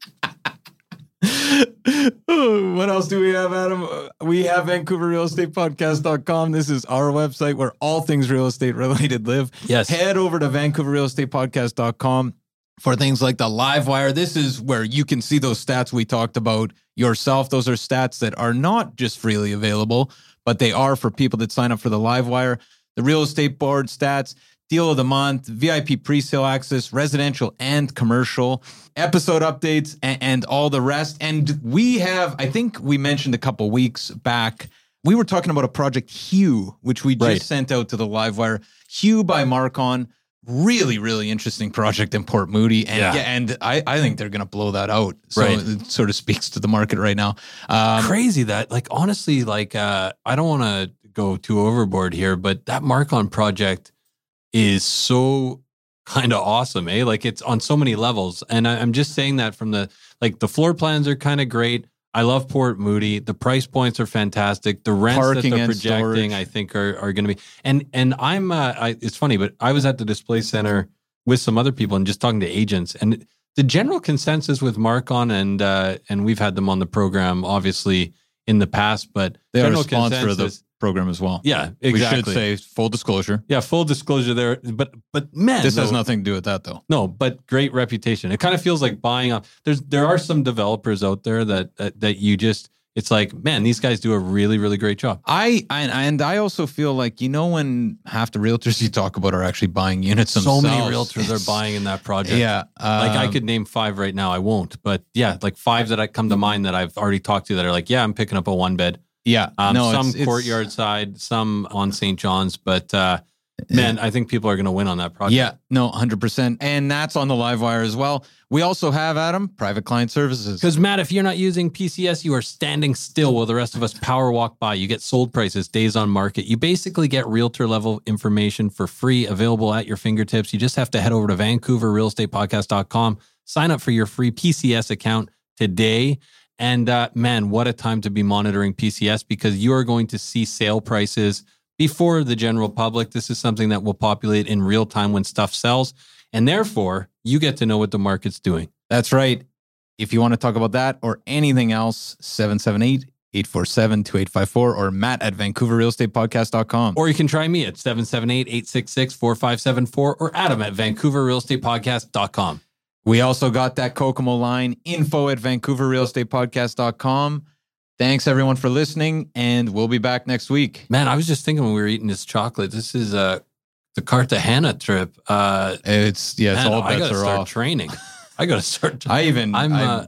What else do we have, Adam? We have VancouverRealEstatePodcast.com. This is our website where all things real estate related live. Yes. Head over to VancouverRealEstatePodcast.com for things like the Livewire. This is where you can see those stats we talked about yourself. Those are stats that are not just freely available, but they are for people that sign up for the Livewire. The Real Estate Board stats, Deal of the Month, VIP pre-sale access, residential and commercial, episode updates, and all the rest. And we have, I think we mentioned a couple weeks back, we were talking about a project Hue, which we just sent out to the Livewire. Hue by Marcon. Really, really interesting project in Port Moody. And I think they're going to blow that out. So it sort of speaks to the market right now. Crazy that, like, honestly, like, I don't want to go too overboard here, but that Marcon project is so kind of awesome, eh? Like it's on so many levels. And I'm just saying that from the floor plans are kind of great. I love Port Moody. The price points are fantastic. The rents Parking that they're and projecting, storage, I think are going to be, and I'm, it's funny, but I was at the display center with some other people and just talking to agents, and the general consensus with Marcon and we've had them on the program, obviously in the past, but they are a sponsor of the program as well. Yeah, exactly. We should say full disclosure. Yeah, full disclosure there. But man, this has nothing to do with that though. No, but great reputation. It kind of feels like buying up. There are some developers out there that you just It's like, man, these guys do a really, really great job. I also feel like, when half the realtors you talk about are actually buying units themselves. So many realtors are buying in that project. Yeah. Like I could name 5 right now. I won't. But yeah, like 5 that I come to mind that I've already talked to that are like, yeah, I'm picking up a 1-bed. Yeah. Some courtyard side, some on St. John's. But man, I think people are going to win on that project. Yeah, no, 100%. And that's on the live wire as well. We also have, Adam, private client services. Because, Matt, if you're not using PCS, you are standing still while the rest of us power walk by. You get sold prices, days on market. You basically get realtor level information for free, available at your fingertips. You just have to head over to VancouverRealEstatePodcast.com, sign up for your free PCS account today. And man, what a time to be monitoring PCS, because you are going to see sale prices before the general public. This is something that will populate in real time when stuff sells. And therefore, you get to know what the market's doing. That's right. If you want to talk about that or anything else, 778-847-2854 or Matt at VancouverRealEstatePodcast.com. Or you can try me at 778-866-4574 or Adam at VancouverRealEstatePodcast.com. We also got that Kokomo line, info at VancouverRealEstatePodcast.com. Thanks, everyone, for listening, and we'll be back next week. Man, I was just thinking when we were eating this chocolate, this is the Cartagena trip. It's all bets are start off. Training. I got to start. I'm in I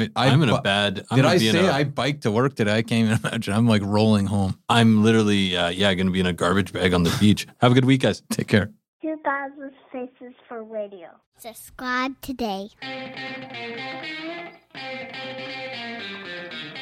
bike to work today? I can't even imagine. I'm like rolling home. I'm literally, going to be in a garbage bag on the beach. Have a good week, guys. Take care. 2000 Faces for Radio. Subscribe today.